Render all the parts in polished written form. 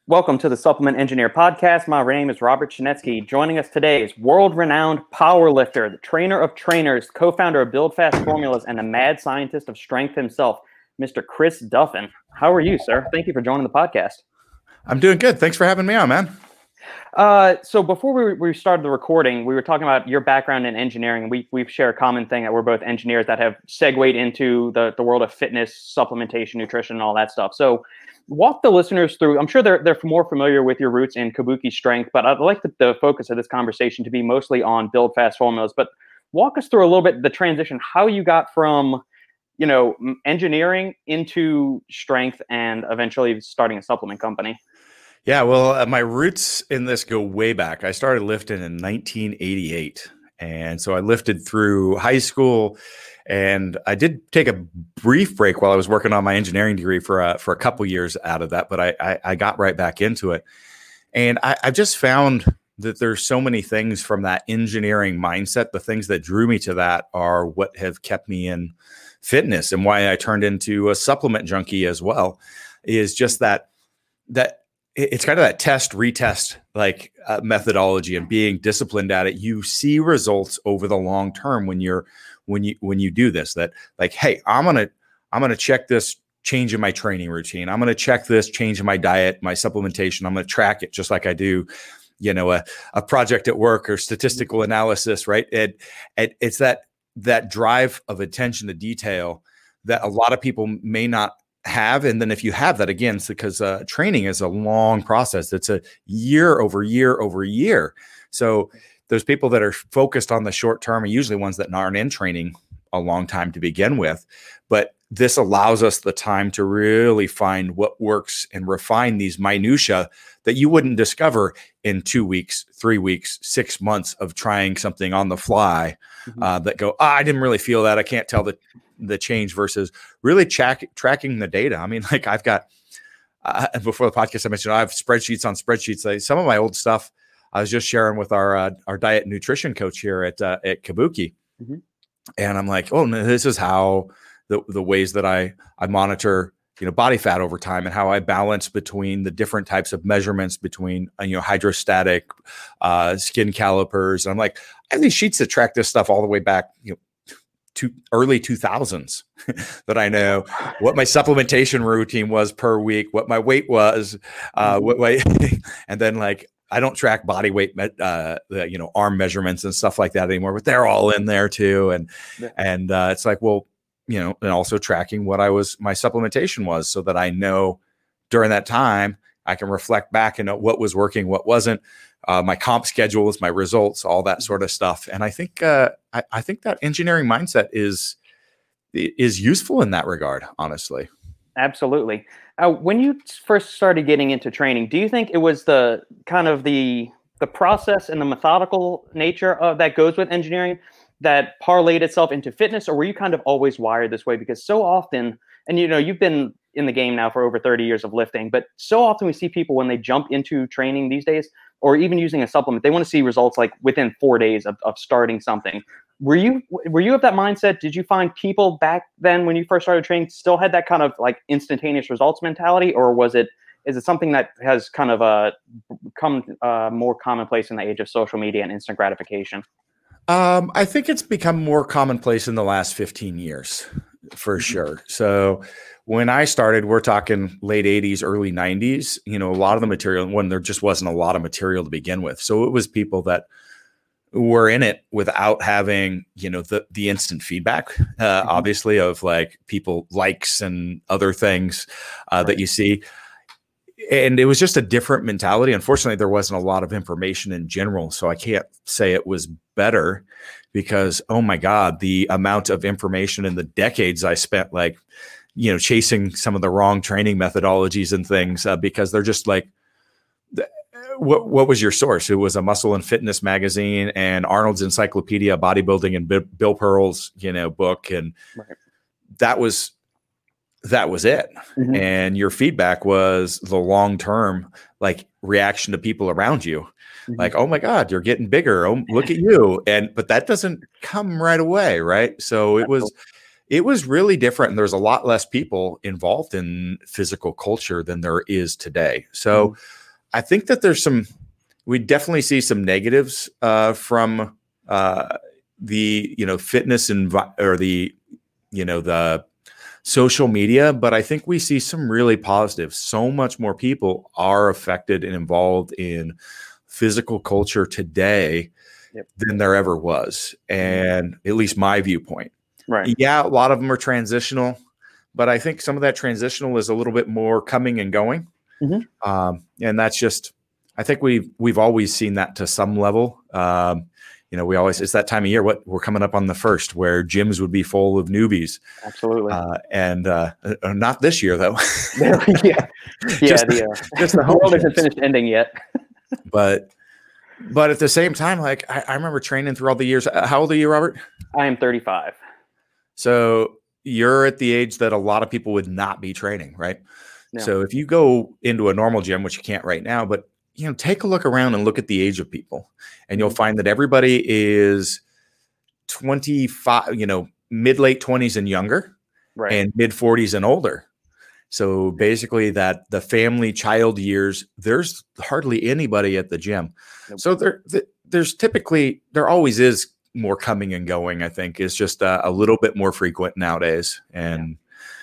Welcome to the Supplement Engineer Podcast. My name is Robert Chinetsky. Joining us today is world-renowned powerlifter, the trainer of trainers, co-founder of Build Fast Formulas, and the mad scientist of strength himself, Mr. Chris Duffin. How are you, sir? Thank you for joining the podcast. I'm doing good. Thanks for having me on, man. So before we started the recording, we were talking about your background in engineering. We share a common thing that we're both engineers that have segued into the world of fitness, supplementation, nutrition, and all that stuff. So walk the listeners through. I'm sure they're more familiar with your roots in Kabuki strength, but I'd like the focus of this conversation to be mostly on Build Fast Formulas. But walk us through a little bit the transition, how you got from engineering into strength and eventually starting a supplement company. Yeah, well, my roots in this go way back. I started lifting in 1988. And so I lifted through high school, and I did take a brief break while I was working on my engineering degree for a couple years out of that, but I got right back into it. And I've just found that there's so many things from that engineering mindset. The things that drew me to that are what have kept me in fitness, and why I turned into a supplement junkie as well, is just that it's kind of that test, retest methodology, and being disciplined at it. You see results over the long term when you do this. That like, hey, I'm gonna check this change in my training routine. I'm gonna check this change in my diet, my supplementation. I'm gonna track it just like I do, a project at work or statistical analysis, right? It's that drive of attention to detail that a lot of people may not have. And then if you have that, again, it's because training is a long process. It's a year over year over year. So those people that are focused on the short term are usually ones that aren't in training a long time to begin with. But this allows us the time to really find what works and refine these minutia that you wouldn't discover in 2 weeks, 3 weeks, 6 months of trying something on the fly, that go, I didn't really feel that. I can't tell the change, versus really tracking the data. I mean, like I've got, before the podcast I mentioned, I have spreadsheets on spreadsheets. Like some of my old stuff I was just sharing with our diet and nutrition coach here at Kabuki. Mm-hmm. And I'm like, oh, no, this is how the ways that I monitor, body fat over time, and how I balance between the different types of measurements between, hydrostatic, skin calipers. And I'm like, I have these sheets that track this stuff all the way back, to early 2000s that I know what my supplementation routine was per week, what my weight was, and then like, I don't track body weight, arm measurements and stuff like that anymore, but they're all in there too. And it's like, well, and also tracking what my supplementation was, so that I know during that time I can reflect back and know what was working, what wasn't, my comp schedules, my results, all that sort of stuff. And I think I think that engineering mindset is useful in that regard, honestly. Absolutely. When you first started getting into training, do you think it was the kind of the process and the methodical nature of that goes with engineering that parlayed itself into fitness, or were you kind of always wired this way? Because so often, and you've been in the game now for over 30 years of lifting, but so often we see people when they jump into training these days, or even using a supplement, they want to see results like within 4 days of starting something. Were you of that mindset? Did you find people back then when you first started training still had that kind of like instantaneous results mentality, or is it something that has kind of become more commonplace in the age of social media and instant gratification? I think it's become more commonplace in the last 15 years, for sure. So when I started, we're talking late 80s, early 90s, a lot of the material, when there just wasn't a lot of material to begin with. So it was people that were in it without having, the instant feedback, obviously, of like people likes and other things that you see. And it was just a different mentality. Unfortunately, there wasn't a lot of information in general. So I can't say it was better, because, oh my God, the amount of information in the decades I spent chasing some of the wrong training methodologies and things, because they're just like, what was your source? It was a Muscle and Fitness magazine and Arnold's Encyclopedia of Bodybuilding and Bill Pearl's, book. And that was it. Mm-hmm. And your feedback was the long-term reaction to people around you. Mm-hmm. Like, oh my God, you're getting bigger. Oh, look at you. But that doesn't come right away. Right. So it was it was really different. And there's a lot less people involved in physical culture than there is today. So I think that we definitely see some negatives from the, fitness or the social media, but I think we see some really positives. So much more people are affected and involved in physical culture today than there ever was. And at least my viewpoint. Right. Yeah, a lot of them are transitional, but I think some of that transitional is a little bit more coming and going. And that's just, I think we've always seen that to some level. It's that time of year. We're coming up on the 1st where gyms would be full of newbies. Absolutely. And not this year though. Yeah. Just the world isn't finished ending yet. But at the same time, like I remember training through all the years. How old are you, Robert? I am 35. So you're at the age that a lot of people would not be training, right? Yeah. So if you go into a normal gym, which you can't right now, but take a look around and look at the age of people, and you'll find that everybody is 25, mid-late 20s and younger, right, and mid-40s and older. So basically that the family child years, there's hardly anybody at the gym. Nope. So there always is more coming and going. I think is just a little bit more frequent nowadays. And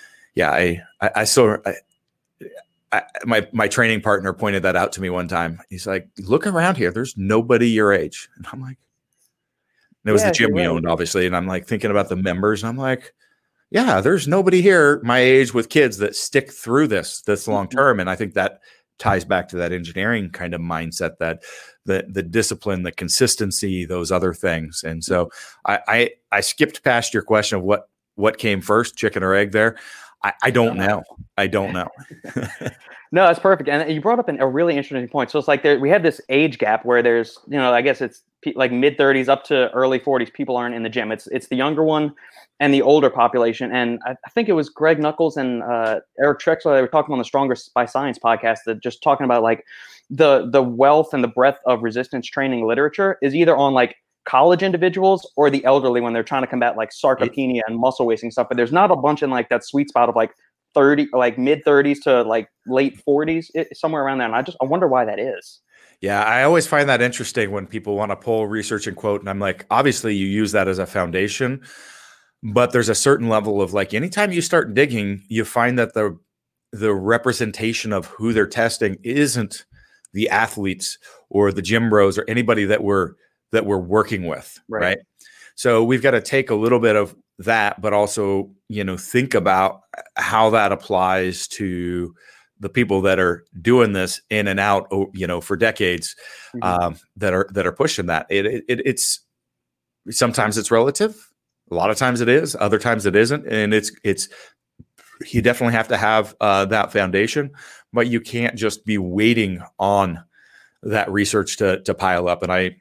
my training partner pointed that out to me one time. He's like, look around here. There's nobody your age. And I'm like, and it was the gym we owned, obviously. And I'm like thinking about the members. And I'm like, yeah, there's nobody here my age with kids that stick through this long term. And I think that ties back to that engineering kind of mindset, that the discipline, the consistency, those other things. And so I skipped past your question of what came first, chicken or egg there. I don't know. I don't know. No, that's perfect. And you brought up a really interesting point. So it's like we have this age gap where there's, I guess it's like mid 30s up to early 40s. People aren't in the gym. It's the younger one and the older population. And I think it was Greg Nuckols and Eric Trexler. They were talking on the Stronger by Science podcast, that just talking about like the wealth and the breadth of resistance training literature is either on like college individuals or the elderly when they're trying to combat like sarcopenia and muscle wasting stuff. But there's not a bunch in like that sweet spot of like 30, like mid 30s to like late 40s, somewhere around there. And I wonder why that is. Yeah, I always find that interesting when people want to pull research and quote, and I'm like, obviously you use that as a foundation, but there's a certain level of like, anytime you start digging, you find that the representation of who they're testing isn't the athletes or the gym bros or anybody that we're working with, right? So we've got to take a little bit of that, but also, think about how that applies to the people that are doing this in and out, for decades, that are pushing that. It's sometimes it's relative. A lot of times it is. Other times it isn't. And it's you definitely have to have that foundation, but you can't just be waiting on that research to pile up. And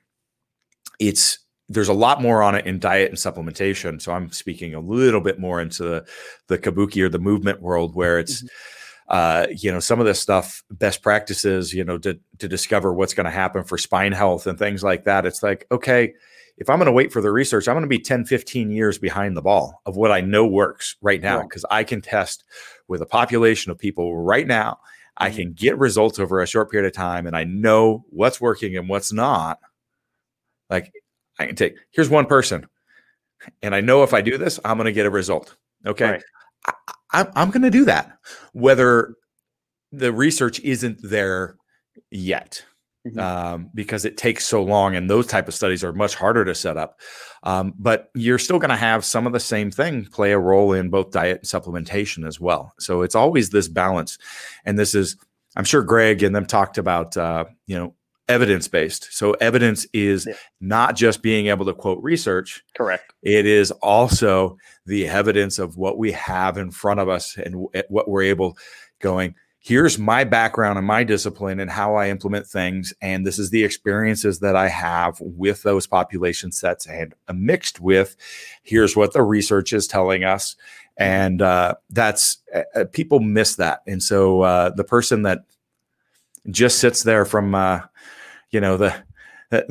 there's a lot more on it in diet and supplementation. So I'm speaking a little bit more into the kabuki or the movement world, where it's, some of this stuff, best practices, to discover what's going to happen for spine health and things like that. It's like, okay, if I'm going to wait for the research, I'm going to be 10, 15 years behind the ball of what I know works right now, because I can test with a population of people right now. I can get results over a short period of time, and I know what's working and what's not. Like, I can here's one person, and I know if I do this, I'm going to get a result. Okay. Right. I'm going to do that, whether the research isn't there yet, because it takes so long, and those type of studies are much harder to set up. But you're still going to have some of the same thing play a role in both diet and supplementation as well. So it's always this balance. And this is, I'm sure Greg and them talked about, evidence-based. So evidence is not just being able to quote research. Correct. It is also the evidence of what we have in front of us and what we're able going, here's my background and my discipline and how I implement things. And this is the experiences that I have with those population sets, and mixed with, here's what the research is telling us. And that's people miss that. And so the person that just sits there from, the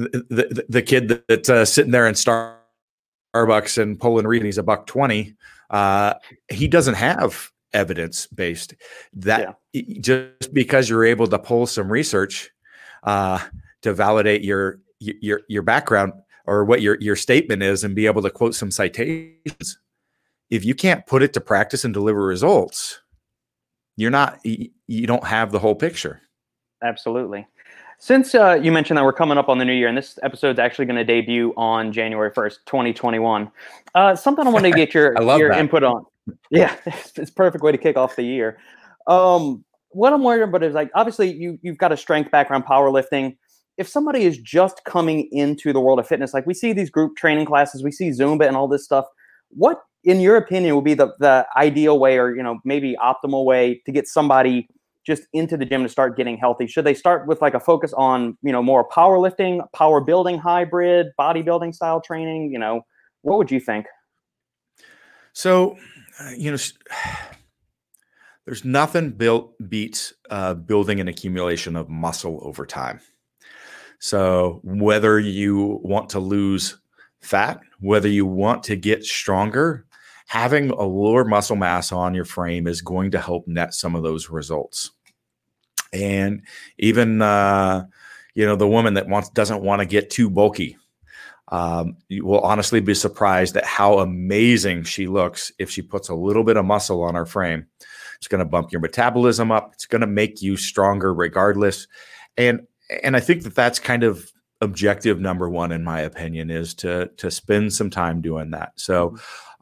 kid that's sitting there in Starbucks and pulling read, and he's $1.20. uh, he doesn't have evidence based that just because you're able to pull some research to validate your background or what your statement is and be able to quote some citations. If you can't put it to practice and deliver results, you don't have the whole picture. Absolutely. Since you mentioned that we're coming up on the new year, and this episode's actually going to debut on January 1st, 2021, something I wanted to get your input on. Yeah, it's a perfect way to kick off the year. What I'm worried about is, like, obviously you've got a strength background, powerlifting. If somebody is just coming into the world of fitness, like we see these group training classes, we see Zumba and all this stuff, what, in your opinion, would be the ideal way, or, maybe optimal way to get somebody just into the gym to start getting healthy? Should they start with like a focus on, more powerlifting, power building hybrid, bodybuilding style training? What would you think? So, there's nothing beats building an accumulation of muscle over time. So whether you want to lose fat, whether you want to get stronger, having a lower muscle mass on your frame is going to help net some of those results. And even, the woman that doesn't want to get too bulky, you will honestly be surprised at how amazing she looks if she puts a little bit of muscle on her frame. It's going to bump your metabolism up. It's going to make you stronger regardless. And I think that's kind of objective number one, in my opinion, is to spend some time doing that. So,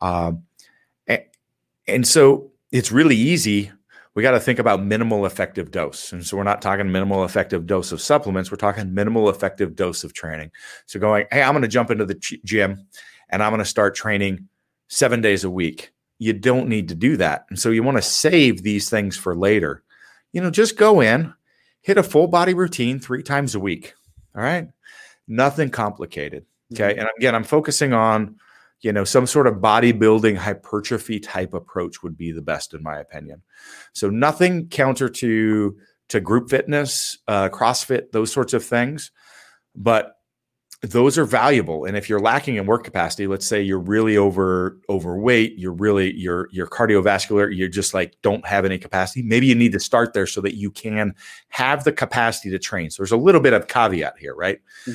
and so it's really easy. We got to think about minimal effective dose. And so we're not talking minimal effective dose of supplements. We're talking minimal effective dose of training. So going, hey, I'm going to jump into the gym and I'm going to start training 7 days a week. You don't need to do that. And so you want to save these things for later. Just go in, hit a full body routine 3 times a week. All right. Nothing complicated. Okay. And again, I'm focusing on, some sort of bodybuilding hypertrophy type approach would be the best, in my opinion. So nothing counter to group fitness, CrossFit, those sorts of things, but those are valuable. And if you're lacking in work capacity, let's say you're really overweight, you're cardiovascular, you're just like don't have any capacity. Maybe you need to start there so that you can have the capacity to train. So there's a little bit of caveat here, right?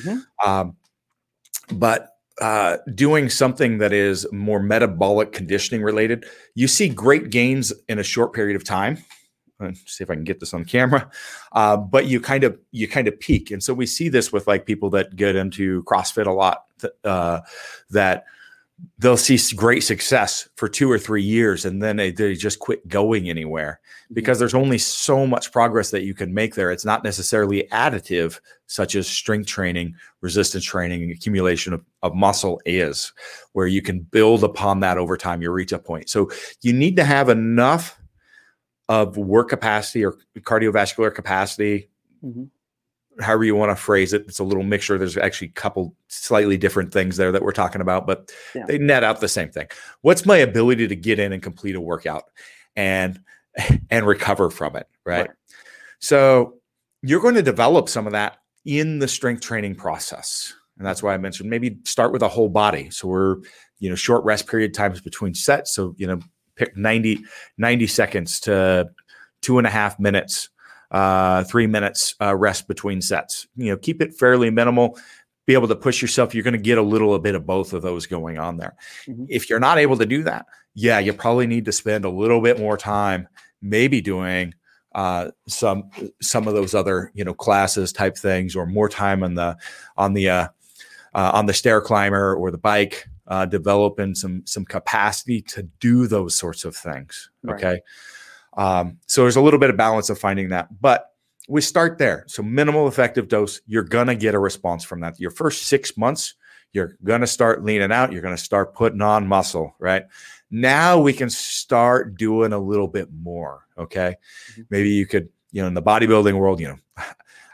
But doing something that is more metabolic conditioning related, you see great gains in a short period of time. Let's see if I can get this on camera. But you kind of peak. And so we see this with like people that get into CrossFit a lot, that they'll see great success for 2 or 3 years. And then they just quit going anywhere because there's only so much progress that you can make there. It's not necessarily additive, such as strength training, resistance training, and accumulation of muscle is, where you can build upon that over time. You reach a point. So you need to have enough of work capacity or cardiovascular capacity, however you want to phrase it. It's a little mixture. There's actually a couple slightly different things there that we're talking about, but they net out the same thing. What's my ability to get in and complete a workout and recover from it, right? So you're going to develop some of that in the strength training process. And that's why I mentioned maybe start with a whole body. So we're, short rest period times between sets. So, pick 90 seconds to 2.5 minutes, 3 minutes rest between sets. Keep it fairly minimal, be able to push yourself. You're going to get a little bit of both of those going on there. If you're not able to do that, you probably need to spend a little bit more time, maybe doing some of those other, classes type things, or more time on the stair climber or the bike, developing some capacity to do those sorts of things. Okay. So there's a little bit of balance of finding that, but we start there. So minimal effective dose, you're going to get a response from that. Your first 6 months, you're going to start leaning out. You're going to start putting on muscle, right? Now we can start doing a little bit more. Okay. Maybe you could, in the bodybuilding world,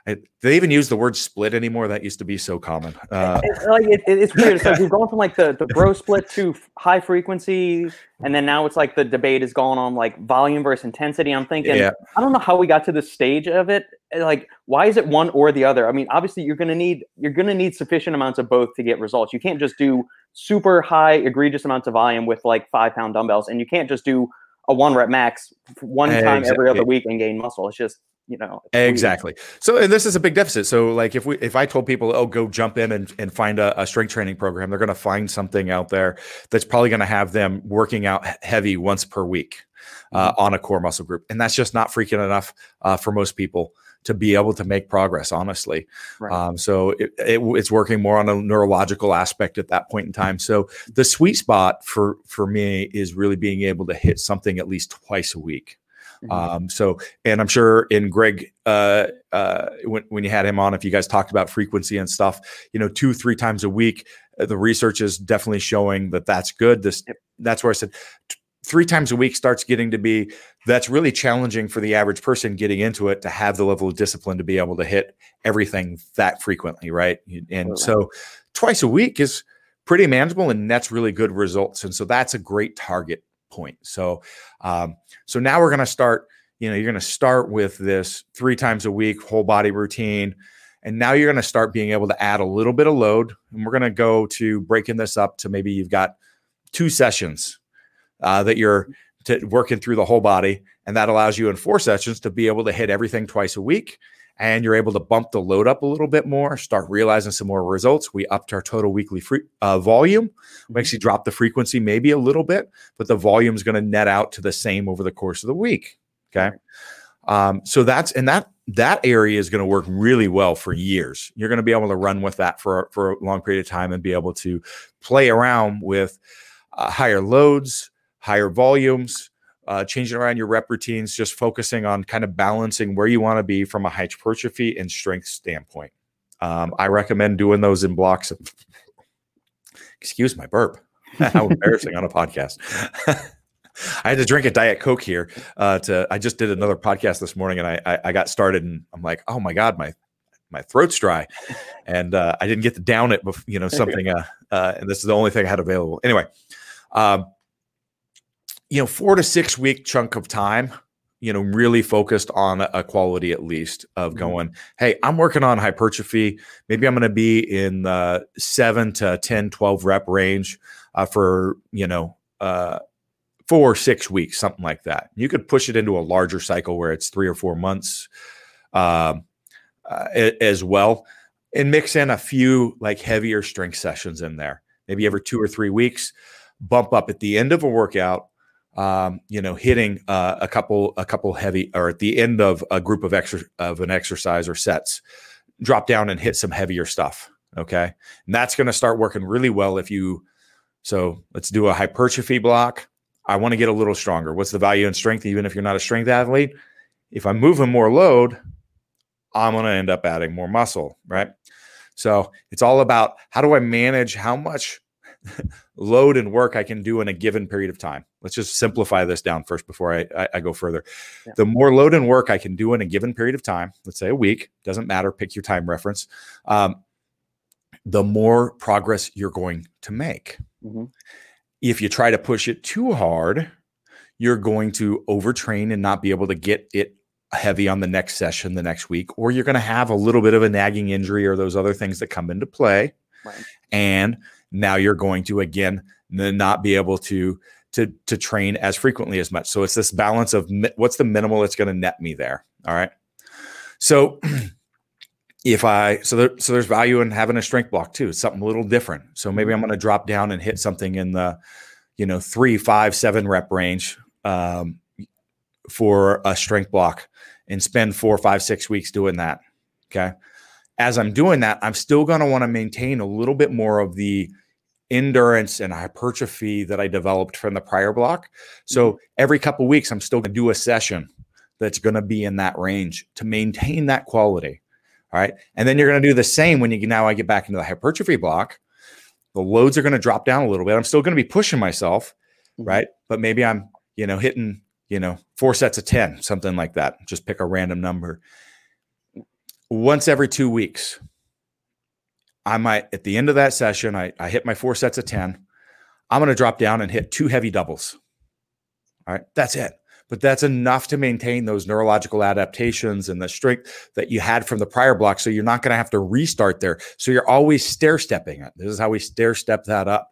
They even use the word split anymore. That used to be so common. It's weird. It's like we've gone from like the bro split to high frequency, and then now it's like the debate is going on like volume versus intensity. I'm thinking, I don't know how we got to this stage of it. Like, why is it one or the other? I mean, obviously you're gonna need sufficient amounts of both to get results. You can't just do super high egregious amounts of volume with like 5-pound dumbbells, and you can't just do a 1 rep max one time every other week and gain muscle. It's just, exactly. So, and this is a big deficit. So like if I told people, oh, go jump in and find a strength training program, they're going to find something out there that's probably going to have them working out heavy once per week on a core muscle group. And that's just not freaking enough for most people to be able to make progress, honestly. Right. So it's working more on a neurological aspect at that point in time. So the sweet spot for me is really being able to hit something at least twice a week. So, and I'm sure in Greg, when you had him on, if you guys talked about frequency and stuff, 2-3 times a week, the research is definitely showing that that's good. That's where I said 3 times a week starts getting to be, that's really challenging for the average person getting into it to have the level of discipline to be able to hit everything that frequently. Right. And so twice a week is pretty manageable, and that's really good results. And so that's a great target point. So now we're going to start, you're going to start with this 3 times a week whole body routine. And now you're going to start being able to add a little bit of load. And we're going to go to breaking this up to maybe you've got 2 sessions that you're working through the whole body. And that allows you in 4 sessions to be able to hit everything twice a week. And you're able to bump the load up a little bit more, start realizing some more results. We upped our total weekly volume. We actually dropped the frequency maybe a little bit, but the volume is going to net out to the same over the course of the week. Okay. So that area is going to work really well for years. You're going to be able to run with that for a long period of time and be able to play around with higher loads, higher volumes, changing around your rep routines, just focusing on kind of balancing where you want to be from a hypertrophy and strength standpoint. I recommend doing those in blocks of, excuse my burp. How embarrassing on a podcast. I had to drink a Diet Coke here. I just did another podcast this morning, and I got started, and I'm like, oh my God, my throat's dry, and I didn't get to down it, something. And this is the only thing I had available. Anyway, 4 to 6 week chunk of time, really focused on a quality at least of going, hey, I'm working on hypertrophy. Maybe I'm going to be in the 7 to 10, 12 rep range for 4 or 6 weeks, something like that. You could push it into a larger cycle where it's 3 or 4 months as well, and mix in a few like heavier strength sessions in there, maybe every 2 or 3 weeks, bump up at the end of a workout, hitting a couple heavy, or at the end of a group of an exercise or sets, drop down and hit some heavier stuff. Okay. And that's going to start working really well so let's do a hypertrophy block. I want to get a little stronger. What's the value in strength? Even if you're not a strength athlete, if I'm moving more load, I'm going to end up adding more muscle, right? So it's all about how do I manage how much load and work I can do in a given period of time. Let's just simplify this down first before I go further. Yeah. The more load and work I can do in a given period of time, let's say a week, doesn't matter, pick your time reference, the more progress you're going to make. Mm-hmm. If you try to push it too hard, you're going to overtrain and not be able to get it heavy on the next session the next week, or you're going to have a little bit of a nagging injury or those other things that come into play. Right. And now you're going to, again, not be able to train as frequently as much. So it's this balance of what's the minimal that's going to net me there. All right. So there's value in having a strength block too. It's something a little different. So maybe I'm going to drop down and hit something in the, 3, 5, 7 rep range for a strength block and spend 4, 5, 6 weeks doing that. Okay. As I'm doing that, I'm still going to want to maintain a little bit more of the endurance and hypertrophy that I developed from the prior block. So every couple of weeks, I'm still going to do a session that's going to be in that range to maintain that quality. All right. And then you're going to do the same when I get back into the hypertrophy block. The loads are going to drop down a little bit. I'm still going to be pushing myself. Right. But maybe I'm, hitting, 4 sets of 10, something like that. Just pick a random number. once every 2 weeks, I might, at the end of that session, I hit my 4 sets of 10. I'm going to drop down and hit 2 heavy doubles. All right. That's it. But that's enough to maintain those neurological adaptations and the strength that you had from the prior block. So you're not going to have to restart there. So you're always stair stepping it. This is how we stair step that up.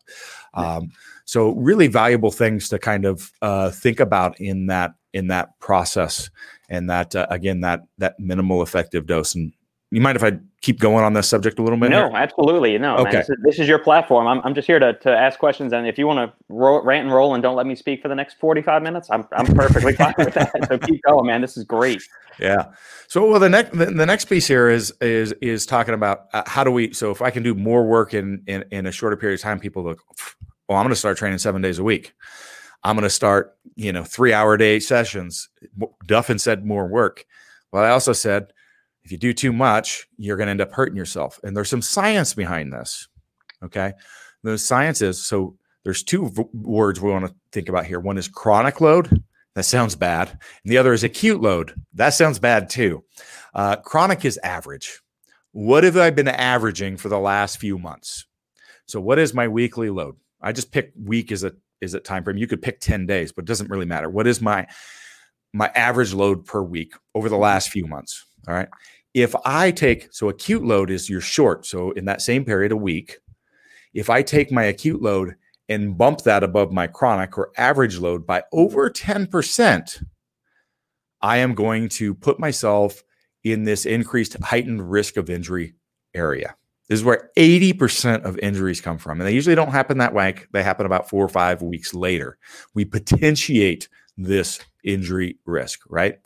So really valuable things to kind of think about in that process, and that again, that minimal effective dose. And you mind if I keep going on this subject a little bit? No, absolutely. No, okay. Man, this is your platform. I'm just here to ask questions. And if you want to rant and roll and don't let me speak for the next 45 minutes, I'm perfectly fine with that. So keep going, man. This is great. Yeah. So, well, the next piece here is talking about how do we, so if I can do more work in a shorter period of time, people look, well, I'm going to start training 7 days a week. I'm going to start, 3-hour day sessions. Duffin said more work. Well, I also said, if you do too much, you're going to end up hurting yourself. And there's some science behind this. Okay. The science is, so there's 2 words we want to think about here. One is chronic load. That sounds bad. And the other is acute load. That sounds bad too. Chronic is average. What have I been averaging for the last few months? So what is my weekly load? I just pick week as a time frame. You could pick 10 days, but it doesn't really matter. What is my average load per week over the last few months? All right. If I take, so acute load is your short. So in that same period, a week, if I take my acute load and bump that above my chronic or average load by over 10%, I am going to put myself in this increased heightened risk of injury area. This is where 80% of injuries come from. And they usually don't happen that way. They happen about 4 or 5 weeks later. We potentiate this injury risk, right?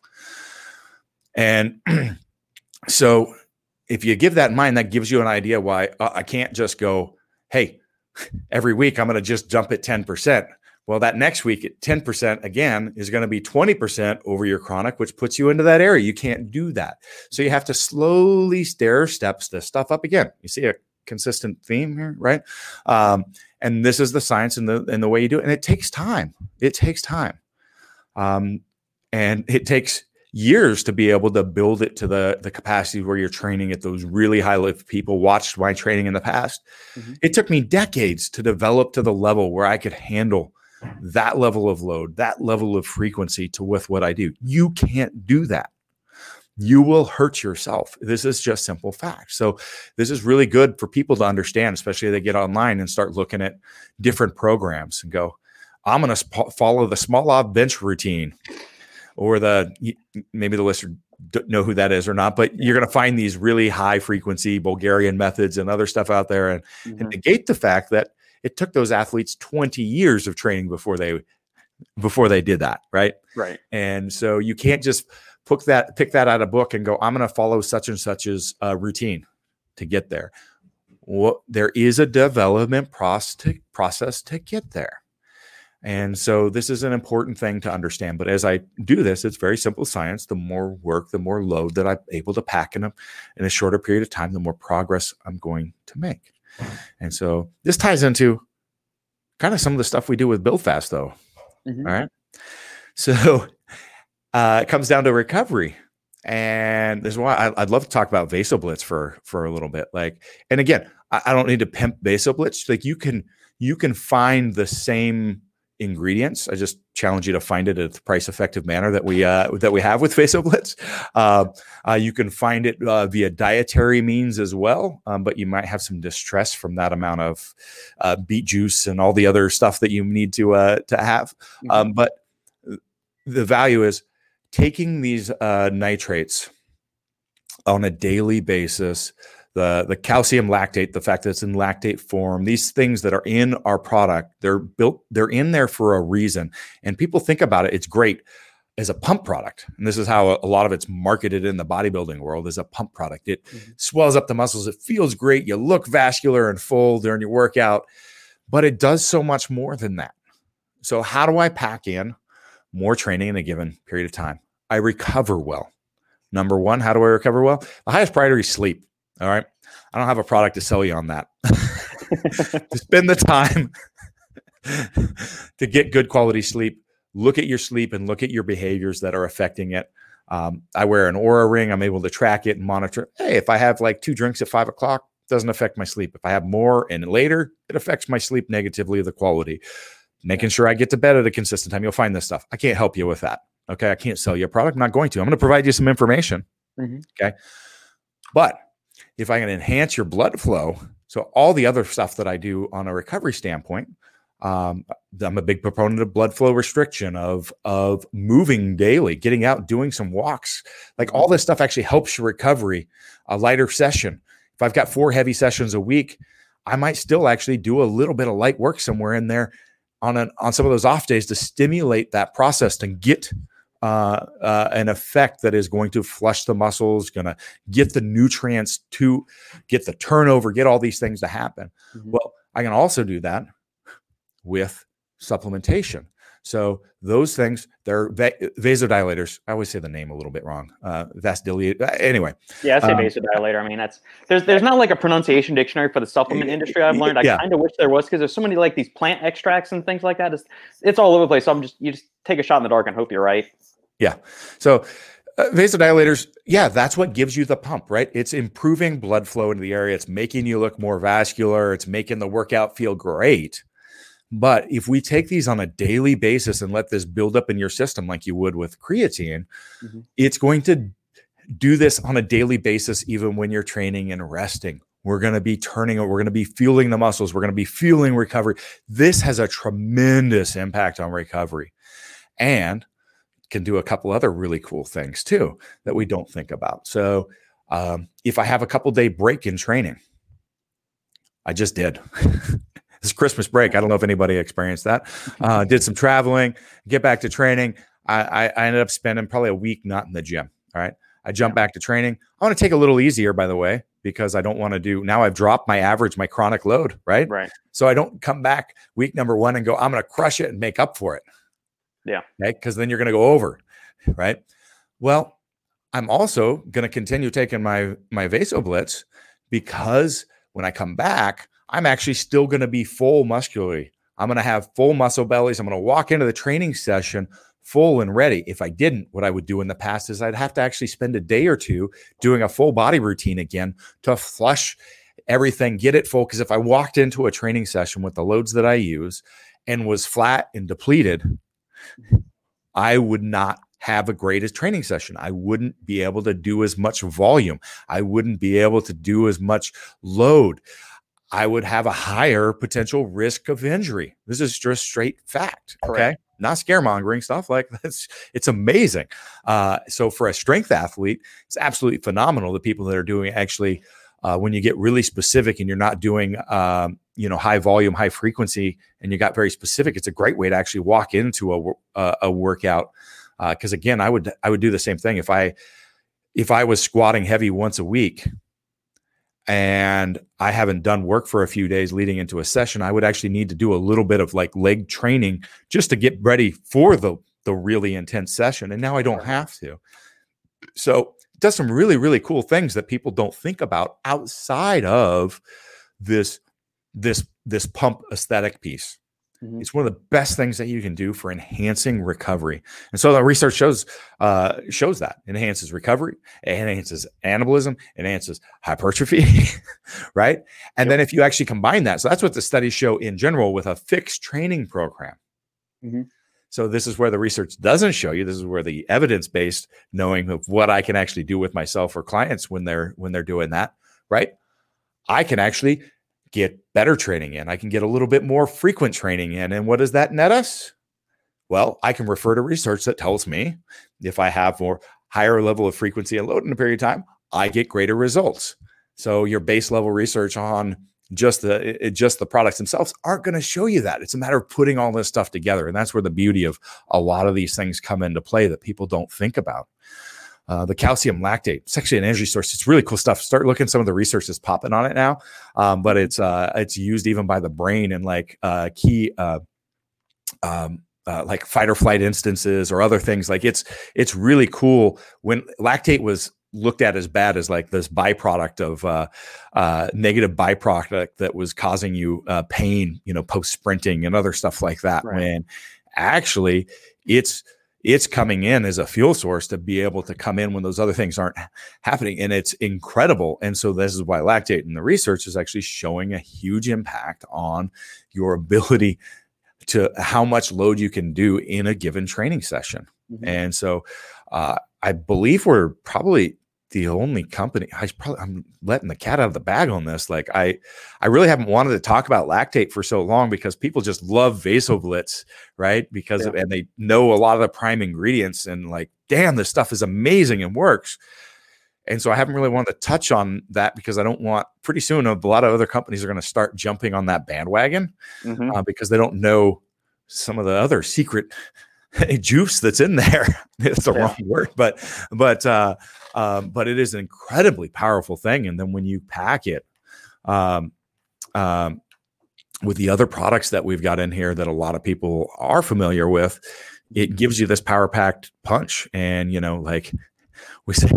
And so if you give that in mind, that gives you an idea why I can't just go, hey, every week I'm going to just jump at 10%. Well, that next week at 10% again is going to be 20% over your chronic, which puts you into that area. You can't do that. So you have to slowly stair steps this stuff up again. You see a consistent theme here, right? And this is the science and the way you do it. And it takes time. It takes time. And it takes years to be able to build it to the capacity where you're training at those really high level. People watched my training in the past. Mm-hmm. It took me decades to develop to the level where I could handle that level of load, that level of frequency with what I do. You can't do that. You will hurt yourself. This is just simple facts. So this is really good for people to understand, especially if they get online and start looking at different programs and go, I'm going to follow the Smolov bench routine. Or maybe the listener don't know who that is or not, but you're going to find these really high frequency Bulgarian methods and other stuff out there, and negate the fact that it took those athletes 20 years of training before they did that, right? Right. And so you can't just pick that out of a book and go, I'm going to follow such and such's routine to get there. Well, there is a development process to get there. And so this is an important thing to understand. But as I do this, it's very simple science. The more work, the more load that I'm able to pack in a shorter period of time, the more progress I'm going to make. And so this ties into kind of some of the stuff we do with BuildFast, though. Mm-hmm. All right. So it comes down to recovery. And this is why I'd love to talk about VasoBlitz for a little bit. And again, I don't need to pimp VasoBlitz. You can find the same ingredients. I just challenge you to find it at the price-effective manner that we have with VasoBlitz. You can find it via dietary means as well, but you might have some distress from that amount of beet juice and all the other stuff that you need to have. Mm-hmm. But the value is taking these nitrates on a daily basis. The calcium lactate, the fact that it's in lactate form, these things that are in our product, they're in there for a reason. And people think about it, it's great as a pump product. And this is how a lot of it's marketed in the bodybuilding world, as a pump product. It swells up the muscles. It feels great. You look vascular and full during your workout, but it does so much more than that. So how do I pack in more training in a given period of time? I recover well. Number one, how do I recover well? The highest priority is sleep. All right. I don't have a product to sell you on that. To spend the time to get good quality sleep. look at your sleep and look at your behaviors that are affecting it. I wear an Oura ring. I'm able to track it and monitor. Hey, if I have like 2 drinks at 5 o'clock, doesn't affect my sleep. If I have more and later, it affects my sleep negatively, the quality. Making sure I get to bed at a consistent time. You'll find this stuff. I can't help you with that. Okay. I can't sell you a product. I'm not going to. I'm going to provide you some information. Okay. But if I can enhance your blood flow, so all the other stuff that I do on a recovery standpoint, I'm a big proponent of blood flow restriction, of moving daily, getting out, doing some walks. Like all this stuff actually helps your recovery. A lighter session. If I've got 4 heavy sessions a week, I might still actually do a little bit of light work somewhere in there on some of those off days to stimulate that process and get an effect that is going to flush the muscles, going to get the nutrients to get the turnover, get all these things to happen. Well, I can also do that with supplementation. So those things, they're vasodilators. I always say the name a little bit wrong. Vasodilator. Anyway. Yeah, I say vasodilator. I mean, there's not like a pronunciation dictionary for the supplement industry. I've learned. I kind of wish there was, because there's so many like these plant extracts and things like that. It's all over the place. So you just take a shot in the dark and hope you're right. Yeah. So vasodilators, yeah, that's what gives you the pump, right? It's improving blood flow into the area. It's making you look more vascular. It's making the workout feel great. But if we take these on a daily basis and let this build up in your system like you would with creatine, it's going to do this on a daily basis, even when you're training and resting. We're going to be turning it. We're going to be fueling the muscles. We're going to be fueling recovery. This has a tremendous impact on recovery, and can do a couple other really cool things too that we don't think about. So if I have a couple day break in training, I just did. This Christmas break. I don't know if anybody experienced that. Did some traveling, get back to training. I ended up spending probably a week not in the gym. All right. I jumped back to training. I want to take a little easier, by the way, because I don't want to do, now I've dropped my chronic load, right? Right. So I don't come back week number 1 and go, I'm going to crush it and make up for it. Yeah. Okay. Because then you're going to go over. Right. Well, I'm also going to continue taking my VasoBlitz, because when I come back, I'm actually still going to be full muscularly. I'm going to have full muscle bellies. I'm going to walk into the training session full and ready. If I didn't, what I would do in the past is I'd have to actually spend a day or two doing a full body routine again to flush everything, get it full. Because if I walked into a training session with the loads that I use and was flat and depleted, I would not have a greatest training session. I wouldn't be able to do as much volume. I wouldn't be able to do as much load. I would have a higher potential risk of injury. This is just straight fact. Okay. Correct. Not scaremongering stuff like this. It's amazing. So for a strength athlete, it's absolutely phenomenal. The people that are doing actually, when you get really specific and you're not doing, high volume, high frequency, and you got very specific, it's a great way to actually walk into a workout. Cause again, I would do the same thing. If I was squatting heavy once a week, and I haven't done work for a few days leading into a session, I would actually need to do a little bit of like leg training just to get ready for the really intense session. And now I don't have to. So it does some really, really cool things that people don't think about outside of this pump aesthetic piece. It's one of the best things that you can do for enhancing recovery. And so the research shows that enhances recovery, it enhances anabolism, enhances hypertrophy, right? And then if you actually combine that, so that's what the studies show in general with a fixed training program. So this is where the research doesn't show you. This is where the evidence-based knowing of what I can actually do with myself or clients when they're doing that, right? I can actually get better training in. I can get a little bit more frequent training in. And what does that net us? Well, I can refer to research that tells me if I have more higher level of frequency and load in a period of time, I get greater results. So your base level research on just the products themselves aren't going to show you that. It's a matter of putting all this stuff together. And that's where the beauty of a lot of these things come into play that people don't think about. The calcium lactate, it's actually an energy source. It's really cool stuff. Start looking at some of the research that's popping on it now. But it's used even by the brain in like key like fight or flight instances or other things. Like it's really cool when lactate was looked at as bad as like this byproduct of negative byproduct that was causing you pain, post sprinting and other stuff like that. Right. actually it's coming in as a fuel source to be able to come in when those other things aren't happening. And it's incredible. And so this is why lactate in the research is actually showing a huge impact on your ability to how much load you can do in a given training session. Mm-hmm. And so I believe we're probably the only company. I'm letting the cat out of the bag on this. Like I really haven't wanted to talk about lactate for so long because people just love VasoBlitz, right? Because and they know a lot of the prime ingredients and like, damn, this stuff is amazing and works. And so I haven't really wanted to touch on that because I don't want pretty soon a lot of other companies are going to start jumping on that bandwagon because they don't know some of the other secret juice that's in there. It's the wrong word, but it is an incredibly powerful thing. And then when you pack it with the other products that we've got in here that a lot of people are familiar with, it gives you this power packed punch. And, like we say,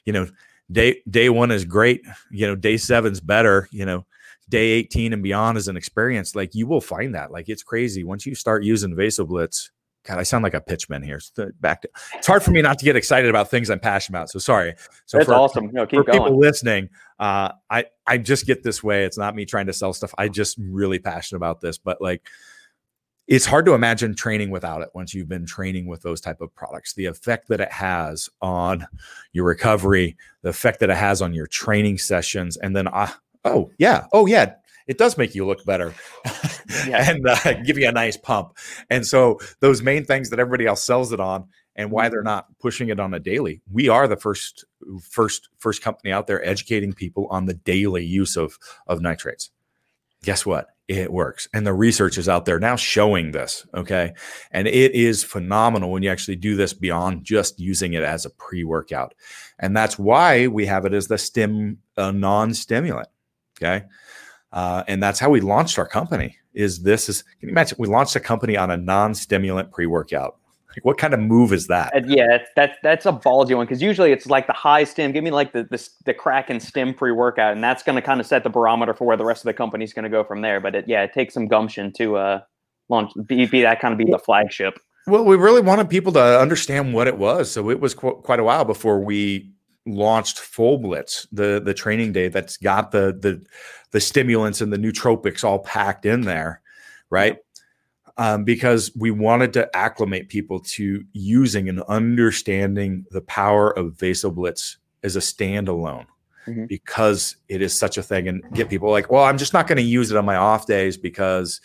day one is great. Day 7's better, day 18 and beyond is an experience. Like you will find that like, it's crazy. Once you start using VasoBlitz, God, I sound like a pitchman here. It's hard for me not to get excited about things I'm passionate about. So sorry. So that's awesome. Keep going. People listening, I just get this way. It's not me trying to sell stuff. I just really passionate about this. But like, it's hard to imagine training without it. Once you've been training with those type of products, the effect that it has on your recovery, the effect that it has on your training sessions, and then oh yeah. It does make you look better and give you a nice pump. And so those main things that everybody else sells it on and why they're not pushing it on a daily. We are the first company out there educating people on the daily use of nitrates. Guess what? It works. And the research is out there now showing this. Okay. And it is phenomenal when you actually do this beyond just using it as a pre-workout. And that's why we have it as the non-stimulant. Okay. And that's how we launched our company. Can you imagine? We launched a company on a non-stimulant pre-workout. Like, what kind of move is that? That's a ballsy one because usually it's like the high stim. Give me like the Kraken stim pre-workout, and that's going to kind of set the barometer for where the rest of the company is going to go from there. But it takes some gumption to launch. Be the flagship. Well, we really wanted people to understand what it was, so it was quite a while before we launched FullBlitz, the training day that's got the stimulants and the nootropics all packed in there, right? Because we wanted to acclimate people to using and understanding the power of VasoBlitz as a standalone, because it is such a thing, and get people like, well, I'm just not going to use it on my off days because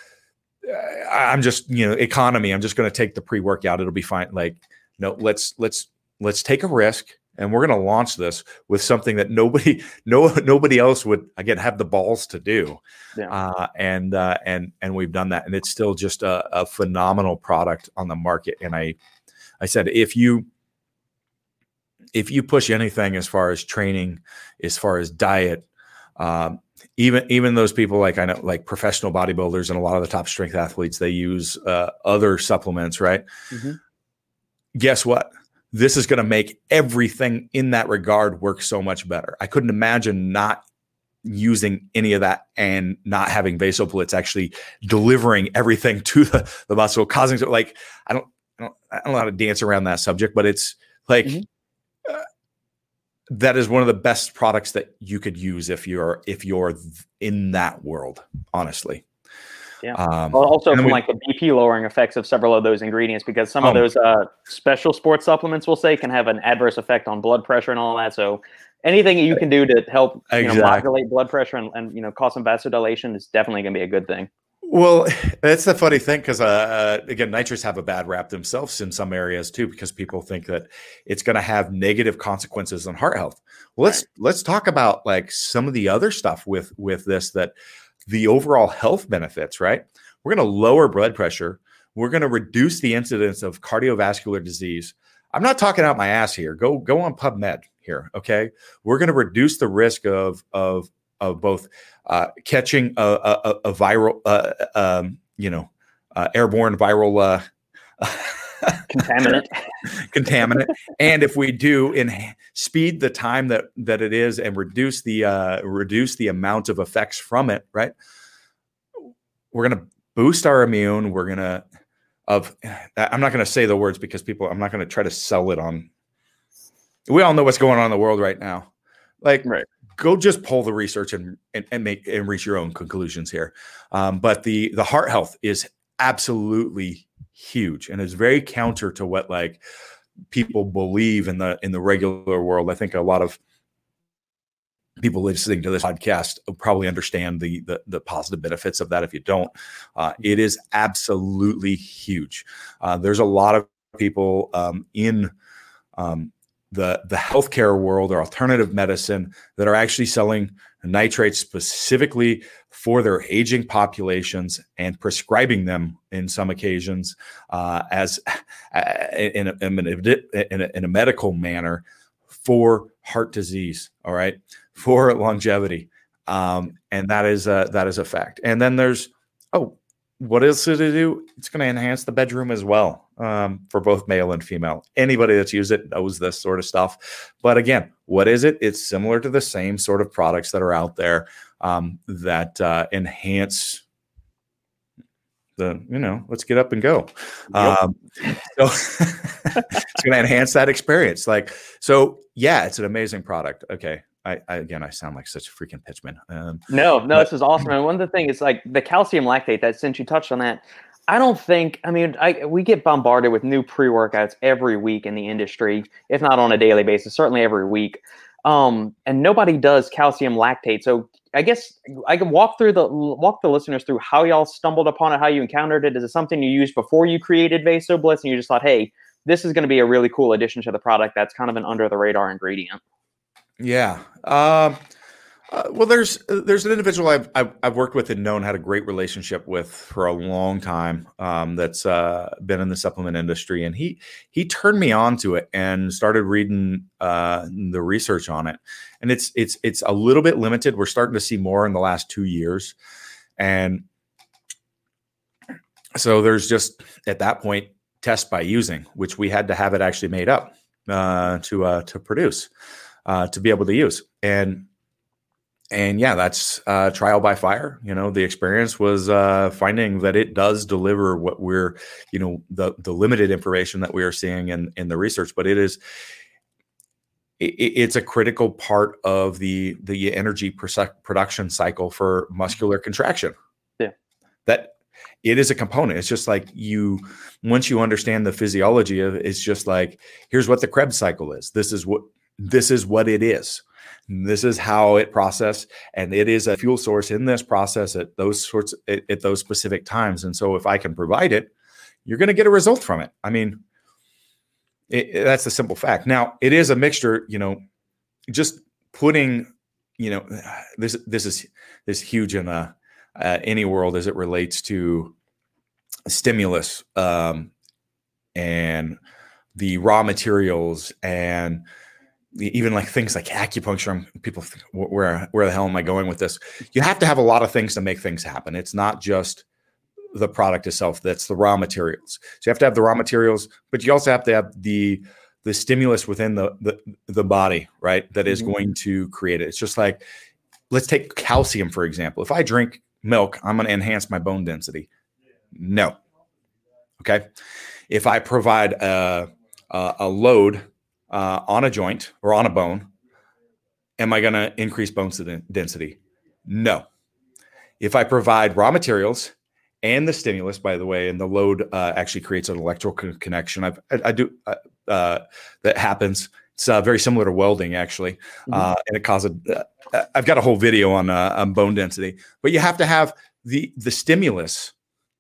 I'm just, economy. I'm just going to take the pre-workout. It'll be fine. Like, no, let's take a risk. And we're going to launch this with something that nobody else would, again, have the balls to do. Yeah. And we've done that. And it's still just a phenomenal product on the market. And I said, if you push anything as far as training, as far as diet, even those people like I know, like professional bodybuilders and a lot of the top strength athletes, they use other supplements, right? Mm-hmm. Guess what? This is going to make everything in that regard work so much better. I couldn't imagine not using any of that and not having VasoBlitz actually delivering everything to the muscle, causing like I don't know how to dance around that subject, but it's like that is one of the best products that you could use if you're in that world, honestly. Yeah. Also from like the BP lowering effects of several of those ingredients, because some of those special sports supplements, we'll say, can have an adverse effect on blood pressure and all that. So anything you can do to help modulate blood pressure and cause some vasodilation is definitely going to be a good thing. Well, that's the funny thing because again, nitrates have a bad rap themselves in some areas too, because people think that it's going to have negative consequences on heart health. Well, let's talk about like some of the other stuff with this, that the overall health benefits, right? We're going to lower blood pressure. We're going to reduce the incidence of cardiovascular disease. I'm not talking out my ass here. Go on PubMed here, okay? We're going to reduce the risk of both catching a viral, airborne viral contaminant, and if we do, speed the time that it is and reduce the amount of effects from it, right? We're going to boost our immune. We're going to I'm not going to say the words because I'm not going to try to sell it on. We all know what's going on in the world right now. Like, Right. Go just pull the research and reach your own conclusions here. But the heart health is absolutely huge and is very counter to what like people believe in the regular world. I think a lot of people listening to this podcast probably understand the positive benefits of that. If you don't, it is absolutely huge. There's a lot of people in the healthcare world or alternative medicine that are actually selling nitrates specifically for their aging populations and prescribing them in some occasions as in a medical manner for heart disease. All right, for longevity, and that is a fact. And then there's what else does it do? It's going to enhance the bedroom as well, for both male and female. Anybody that's used it knows this sort of stuff. But again, what is it? It's similar to the same sort of products that are out there that enhance let's get up and go. Yep. So it's going to enhance that experience. Yeah, it's an amazing product. Okay. I sound like such a freaking pitchman. No, this is awesome. And one of the things is like the calcium lactate, that since you touched on that, I don't think, we get bombarded with new pre-workouts every week in the industry, if not on a daily basis, certainly every week. And nobody does calcium lactate. So I guess I can walk the listeners through how y'all stumbled upon it, how you encountered it. Is it something you used before you created VasoBliss and you just thought, hey, this is going to be a really cool addition to the product that's kind of an under the radar ingredient? Yeah. Well, there's an individual I've worked with and known, had a great relationship with for a long time. That's been in the supplement industry, and he turned me on to it and started reading the research on it. And it's a little bit limited. We're starting to see more in the last 2 years, and so there's just at that point test by using, which we had to have it actually made up to produce. To be able to use. And yeah, that's trial by fire. The experience was finding that it does deliver what we're, the limited information that we are seeing in the research, but it's a critical part of the energy production cycle for muscular contraction. Yeah. That it is a component. It's just like once you understand the physiology of it, it's just like, here's what the Krebs cycle is. This is what it is. This is how it processes, and it is a fuel source in this process at those specific times. And so if I can provide it, you're going to get a result from it. That's the simple fact. Now it is a mixture, just putting, this is huge in any world as it relates to stimulus, and the raw materials, and even like things like acupuncture. People think, where the hell am I going with this? You have to have a lot of things to make things happen. It's not just the product itself. That's the raw materials. So you have to have the raw materials, but you also have to have the stimulus within the body, right? That is going to create it. It's just like, let's take calcium, for example. If I drink milk, I'm going to enhance my bone density. No. Okay. If I provide a load on a joint or on a bone, am I going to increase bone density? No. If I provide raw materials and the stimulus, by the way, and the load actually creates an electrical connection. That happens. It's very similar to welding, actually, and it causes. I've got a whole video on bone density, but you have to have the stimulus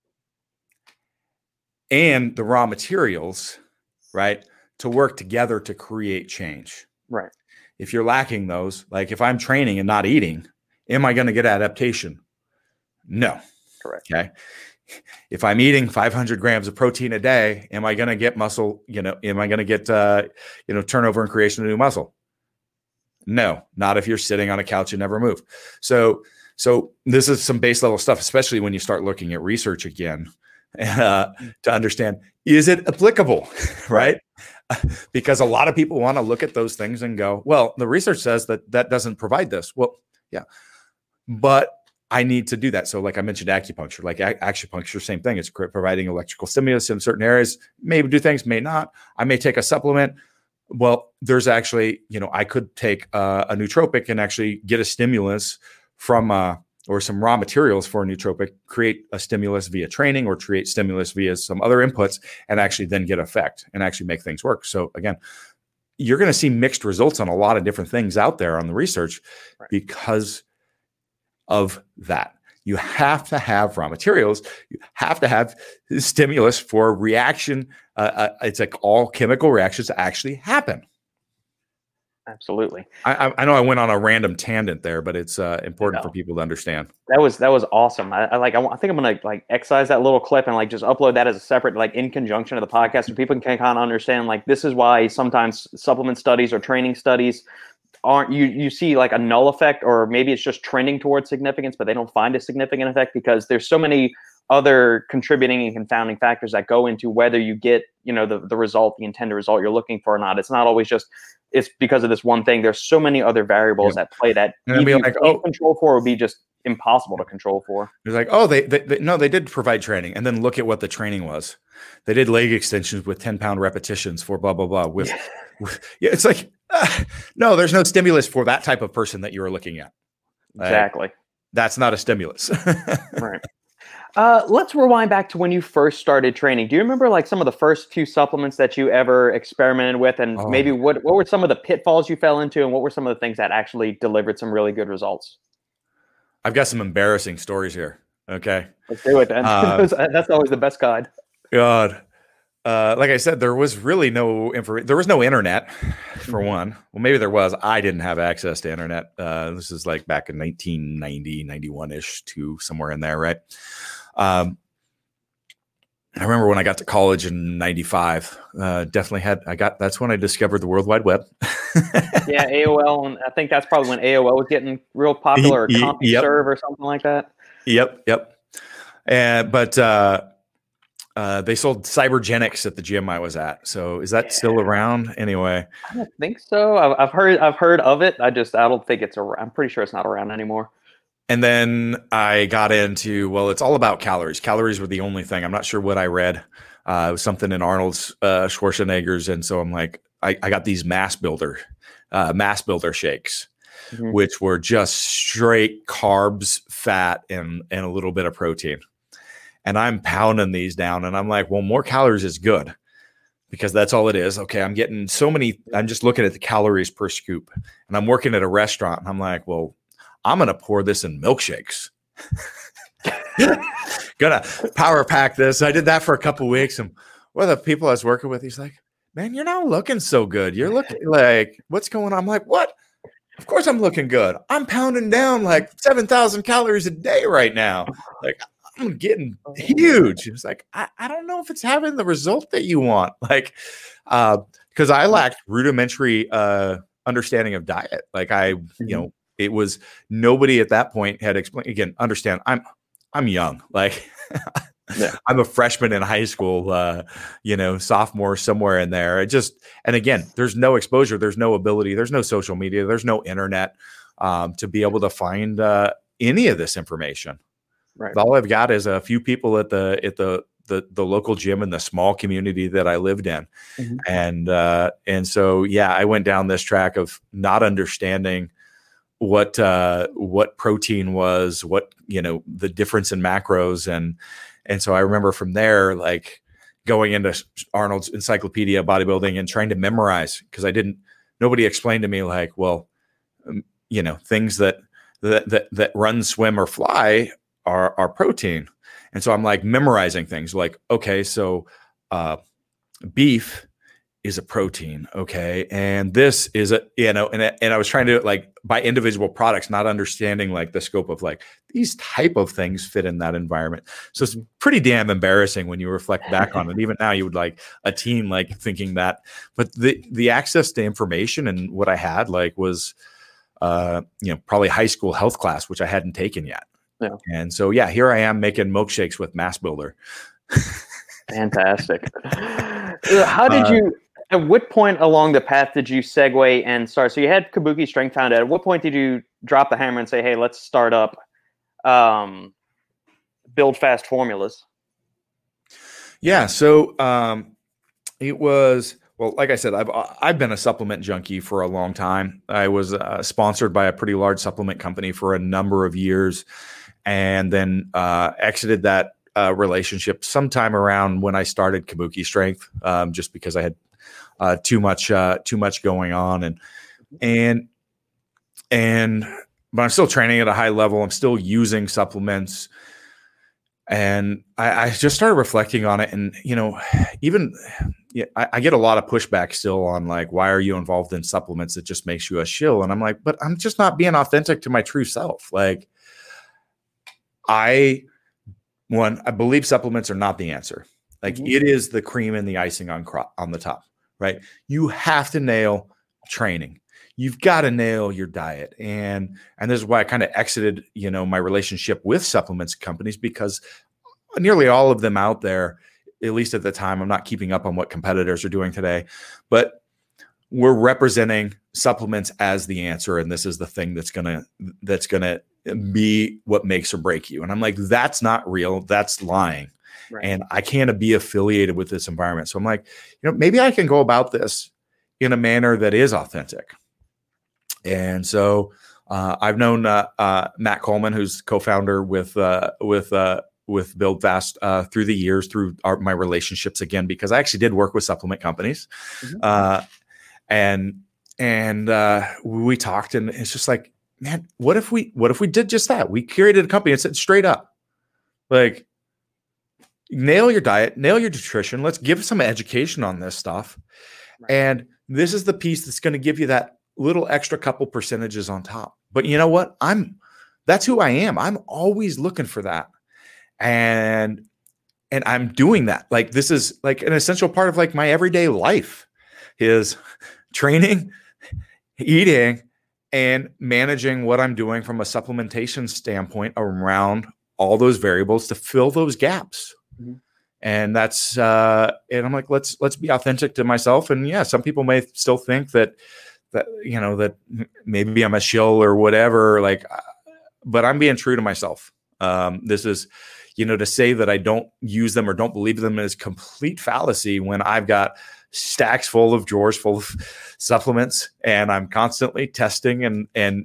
and the raw materials, right, to work together to create change. Right. If you're lacking those, like if I'm training and not eating, am I going to get adaptation? No. Correct. Okay. If I'm eating 500 grams of protein a day, am I going to get muscle? Am I going to get, turnover and creation of new muscle? No, not if you're sitting on a couch and never move. So this is some base level stuff, especially when you start looking at research again, to understand, is it applicable? Right. Because a lot of people want to look at those things and go, well, the research says that doesn't provide this. Well, yeah, but I need to do that. So like I mentioned acupuncture, like acupuncture, same thing. It's providing electrical stimulus in certain areas, may do things, may not. I may take a supplement. Well, there's actually, I could take a nootropic and actually get a stimulus from or some raw materials for a nootropic, create a stimulus via training or create stimulus via some other inputs, and actually then get effect and actually make things work. So again, you're going to see mixed results on a lot of different things out there on the research because of that. You have to have raw materials. You have to have stimulus for reaction. It's like all chemical reactions to actually happen. Absolutely. I know I went on a random tangent there, but it's important for people to understand. That was awesome. I think I'm gonna like excise that little clip and like just upload that as a separate, like in conjunction to the podcast, so people can kind of understand like this is why sometimes supplement studies or training studies aren't you see like a null effect, or maybe it's just trending towards significance, but they don't find a significant effect because there's so many other contributing and confounding factors that go into whether you get, the result, the intended result you're looking for or not. It's not always just it's because of this one thing. There's so many other variables at play that control for would be just impossible to control for. It's like, they did provide training, and then look at what the training was. They did leg extensions with 10-pound repetitions for blah blah blah. It's like no, there's no stimulus for that type of person that you were looking at. Exactly. That's not a stimulus. Right. Let's rewind back to when you first started training. Do you remember like some of the first few supplements that you ever experimented with, and maybe what were some of the pitfalls you fell into, and what were some of the things that actually delivered some really good results? I've got some embarrassing stories here. Okay. Let's do it then. That's always the best kind. God. Like I said, there was really no information. There was no internet, for one. Well, maybe there was. I didn't have access to internet. This is like back in 1990, 91-ish to somewhere in there, right? I remember when I got to college in 95, that's when I discovered the World Wide Web. Yeah, AOL. And I think that's probably when AOL was getting real popular, or CompuServe or something like that. Yep. But they sold Cybergenics at the gym I was at. So is that still around anyway? I don't think so. I've heard of it. I don't think it's around. I'm pretty sure it's not around anymore. And then I got into, it's all about calories. Calories were the only thing. I'm not sure what I read. It was something in Arnold's Schwarzenegger's. And so I'm like, I got these mass builder shakes, which were just straight carbs, fat, and a little bit of protein. And I'm pounding these down, and I'm like, well, more calories is good because that's all it is. Okay, I'm getting so many. I'm just looking at the calories per scoop, and I'm working at a restaurant, and I'm like, well, I'm going to pour this in milkshakes. Gonna power pack this. I did that for a couple of weeks. And one of the people I was working with, he's like, man, you're not looking so good. You're looking like, what's going on? I'm like, what? Of course I'm looking good. I'm pounding down like 7,000 calories a day right now. Like, I'm getting huge. It's like, I don't know if it's having the result that you want. Like, because I lacked rudimentary understanding of diet. Like it was nobody at that point had explained. Again, understand, I'm young. Like I'm a freshman in high school, sophomore somewhere in there. And again, there's no exposure, there's no ability, there's no social media, there's no internet to be able to find any of this information. Right. All I've got is a few people at the local gym in the small community that I lived in. And so, I went down this track of not understanding what protein was, the difference in macros. And so I remember from there, like going into Arnold's Encyclopedia of Bodybuilding and trying to memorize, because nobody explained to me like, well, things that run, swim, or fly are protein. And so I'm like memorizing things like, okay, so beef is a protein. Okay. And this is and I was trying to do it like by individual products, not understanding like the scope of like these type of things fit in that environment. So it's pretty damn embarrassing when you reflect back on it. Even now you would like a teen, like thinking that, but the access to information and what I had like was, probably high school health class, which I hadn't taken yet. Yeah. And so, here I am making milkshakes with Mass Builder. Fantastic. How did you, at what point along the path did you segue and start? So you had Kabuki Strength Founded. At what point did you drop the hammer and say, hey, let's start up um, Build Fast formulas? Yeah. So it was, well, like I said, I've been a supplement junkie for a long time. I was sponsored by a pretty large supplement company for a number of years, and then exited that relationship sometime around when I started Kabuki Strength, just because I had too much going on, and but I'm still training at a high level. I'm still using supplements. And I just started reflecting on it. And, even I get a lot of pushback still on like, why are you involved in supplements? It just makes you a shill. And I'm like, but I'm just not being authentic to my true self. Like I believe supplements are not the answer. Like it is the cream and the icing on the top, right? You have to nail training. You've got to nail your diet. And this is why I kind of exited, my relationship with supplements companies, because nearly all of them out there, at least at the time, I'm not keeping up on what competitors are doing today, but we're representing supplements as the answer. And this is the thing that's going to be what makes or break you. And I'm like, that's not real. That's lying. Right. And I can't be affiliated with this environment. So I'm like, maybe I can go about this in a manner that is authentic. And so I've known Matt Coleman, who's co-founder with Build Fast through the years, through my relationships again, because I actually did work with supplement companies, and we talked, and it's just like, man, what if we did just that? We created a company and said straight up, like, nail your diet, nail your nutrition. Let's give some education on this stuff, and this is the piece that's going to give you that little extra couple percentages on top. But you know what? That's who I am. I'm always looking for that. And I'm doing that. Like, this is like an essential part of like my everyday life is training, eating, and managing what I'm doing from a supplementation standpoint around all those variables to fill those gaps. And that's, and I'm like, let's be authentic to myself. And yeah, some people may still think that maybe I'm a shill or whatever, like, but I'm being true to myself. This is, to say that I don't use them or don't believe them is complete fallacy when I've got stacks full of drawers full of supplements and I'm constantly testing and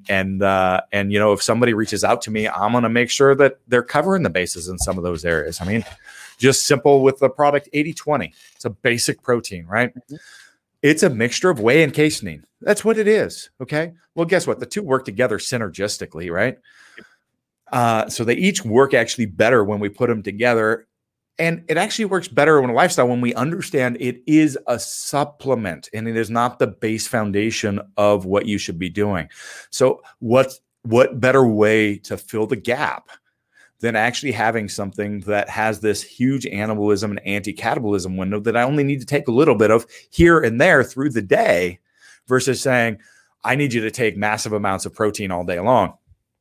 if somebody reaches out to me, I'm going to make sure that they're covering the bases in some of those areas. I mean, just simple with the product 80-20. It's a basic protein, right? It's a mixture of whey and casein. That's what it is. Okay. Well, guess what? The two work together synergistically, right? So they each work actually better when we put them together. And it actually works better in a lifestyle when we understand it is a supplement and it is not the base foundation of what you should be doing. So what better way to fill the gap than actually having something that has this huge anabolism and anti-catabolism window that I only need to take a little bit of here and there through the day versus saying, I need you to take massive amounts of protein all day long.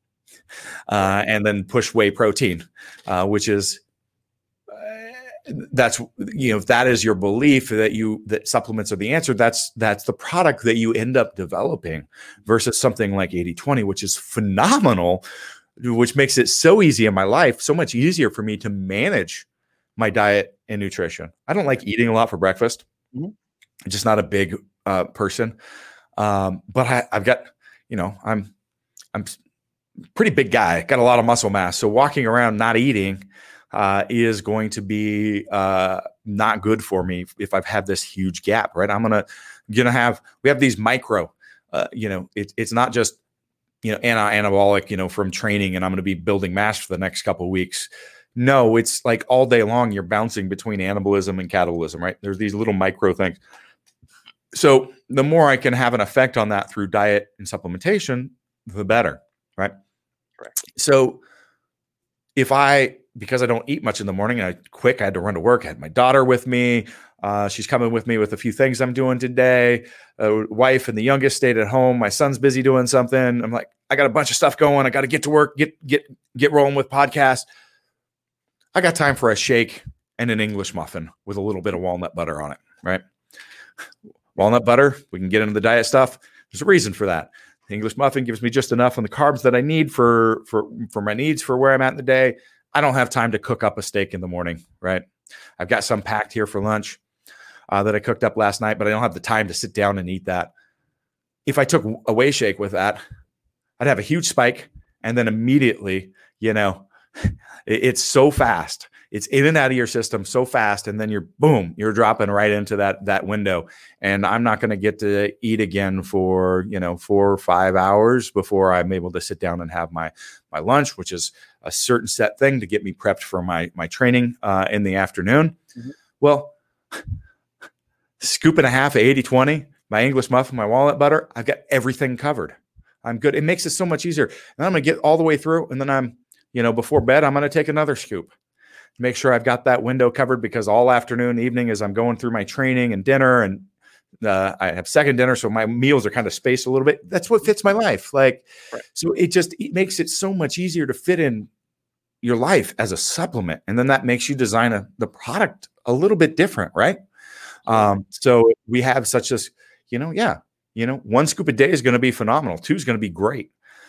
And then push whey protein, which is, that's, if that is your belief that supplements are the answer, that's the product that you end up developing versus something like 80-20, which is phenomenal, which makes it so easy in my life, so much easier for me to manage my diet and nutrition. I don't like eating a lot for breakfast. I'm just not a big person. But I've got, I'm pretty big guy, got a lot of muscle mass. So walking around not eating is going to be not good for me if I've had this huge gap, right? We have these micro, it's not just, anabolic, from training and I'm going to be building mass for the next couple of weeks. No, it's like all day long, you're bouncing between anabolism and catabolism, right? There's these little micro things. So the more I can have an effect on that through diet and supplementation, the better, right? Correct. So because I don't eat much in the morning and I had to run to work. I had my daughter with me. She's coming with me with a few things I'm doing today. Wife and the youngest stayed at home. My son's busy doing something. I'm like, I got a bunch of stuff going. I got to get to work, get rolling with podcasts. I got time for a shake and an English muffin with a little bit of walnut butter on it, right? Walnut butter, we can get into the diet stuff. There's a reason for that. English muffin gives me just enough on the carbs that I need for my needs for where I'm at in the day. I don't have time to cook up a steak in the morning, right? I've got some packed here for lunch that I cooked up last night, but I don't have the time to sit down and eat that. If I took a whey shake with that, I'd have a huge spike, and then immediately, it's so fast. It's in and out of your system so fast, and then you're dropping right into that window. And I'm not going to get to eat again for 4 or 5 hours before I'm able to sit down and have my lunch, which is a certain set thing to get me prepped for my training in the afternoon. Mm-hmm. Well, scoop and a half of 80/20, my English muffin, my walnut butter, I've got everything covered. I'm good. It makes it so much easier. And I'm going to get all the way through, and then I'm, before bed, I'm going to take another scoop. Make sure I've got that window covered, because all afternoon, evening, as I'm going through my training and dinner, and I have second dinner, so my meals are kind of spaced a little bit. That's what fits my life. Right. So it makes it so much easier to fit in your life as a supplement, and then that makes you design the product a little bit different, right? So we have such this, one scoop a day is going to be phenomenal. 2 is going to be great.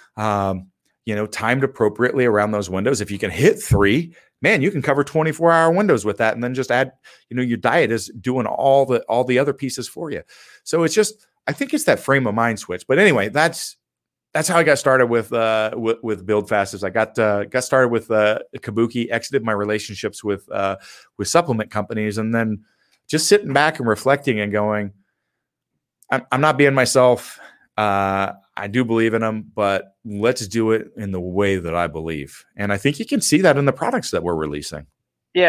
Timed appropriately around those windows. If you can hit 3, man, you can cover 24-hour windows with that, and then just add, your diet is doing all the other pieces for you. So it's just, I think it's that frame of mind switch. But anyway, that's how I got started with Build Fast. Is I got started with Kabuki, exited my relationships with supplement companies, and then just sitting back and reflecting and going, I'm not being myself. I do believe in them, but let's do it in the way that I believe. And I think you can see that in the products that we're releasing. Yeah,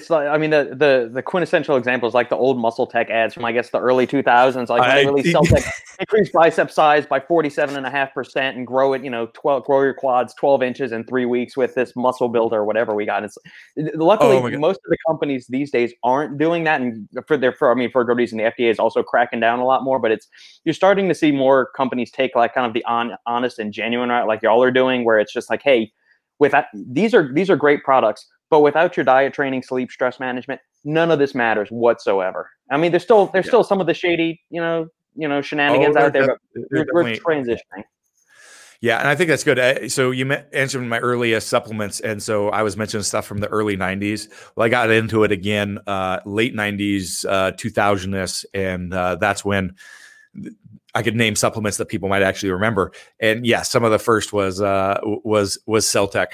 the quintessential examples, like the old Muscle Tech ads from, I guess, the early 2000s, like when they released CellTech, increase bicep size by 47.5% and grow it, grow your quads 12 inches in 3 weeks with this muscle builder or whatever we got. Luckily, most of the companies these days aren't doing that, and for a good reason. The FDA is also cracking down a lot more. But you're starting to see more companies take like kind of the honest and genuine route, like y'all are doing, where it's just like, hey, these are great products. But without your diet, training, sleep, stress management, none of this matters whatsoever. I mean, there's still some of the shady, shenanigans out there, but we're transitioning. Yeah, and I think that's good. So you answered my earliest supplements, and so I was mentioning stuff from the early 90s. Well, I got into it again, late 90s, 2000s, and that's when I could name supplements that people might actually remember. And yeah, some of the first was CellTech,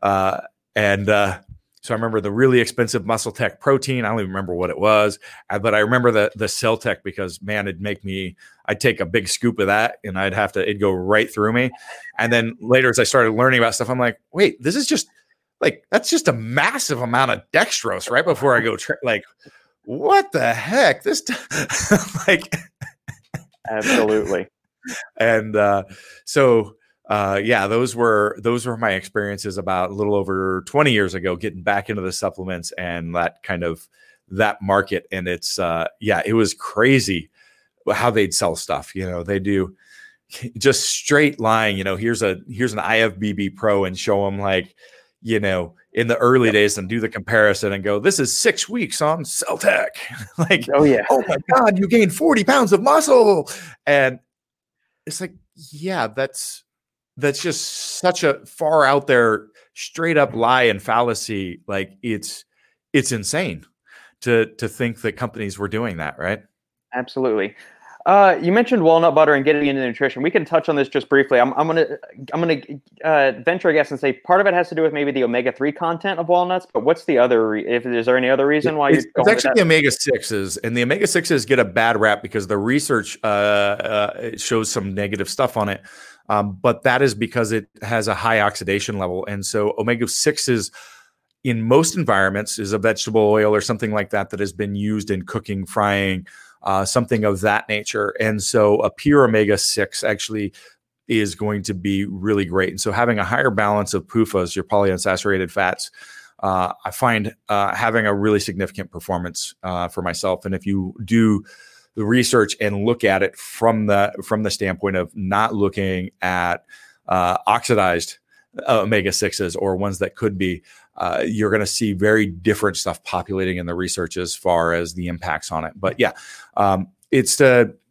so I remember the really expensive Muscle Tech protein. I don't even remember what it was, but I remember the CellTech, because man, I'd take a big scoop of that and it'd go right through me. And then later, as I started learning about stuff, I'm like, wait, this is just that's just a massive amount of dextrose right before I go what the heck? This Absolutely. And those were my experiences about a little over 20 years ago, getting back into the supplements and that market. And it was crazy how they'd sell stuff. They do just straight lying. Here's an IFBB Pro, and show them in the early days, and do the comparison and go, this is 6 weeks on CellTech. Oh yeah, oh my God, you gained 40 pounds of muscle. And it's like, yeah, that's just such a far out there, straight up lie and fallacy. It's insane to think that companies were doing that, right? Absolutely. You mentioned walnut butter and getting into nutrition. We can touch on this just briefly. I'm gonna venture a guess and say part of it has to do with maybe the omega-3 content of walnuts. But what's the other? Is there any other reason why it's actually the omega-6s, and the omega-6s get a bad rap because the research shows some negative stuff on it. But that is because it has a high oxidation level, and so omega-6s in most environments is a vegetable oil or something like that has been used in cooking, frying. Something of that nature. And so a pure omega-6 actually is going to be really great. And so having a higher balance of PUFAs, your polyunsaturated fats, I find having a really significant performance for myself. And if you do the research and look at it from the standpoint of not looking at oxidized omega-6s or ones that could be, you're going to see very different stuff populating in the research as far as the impacts on it. But yeah, it's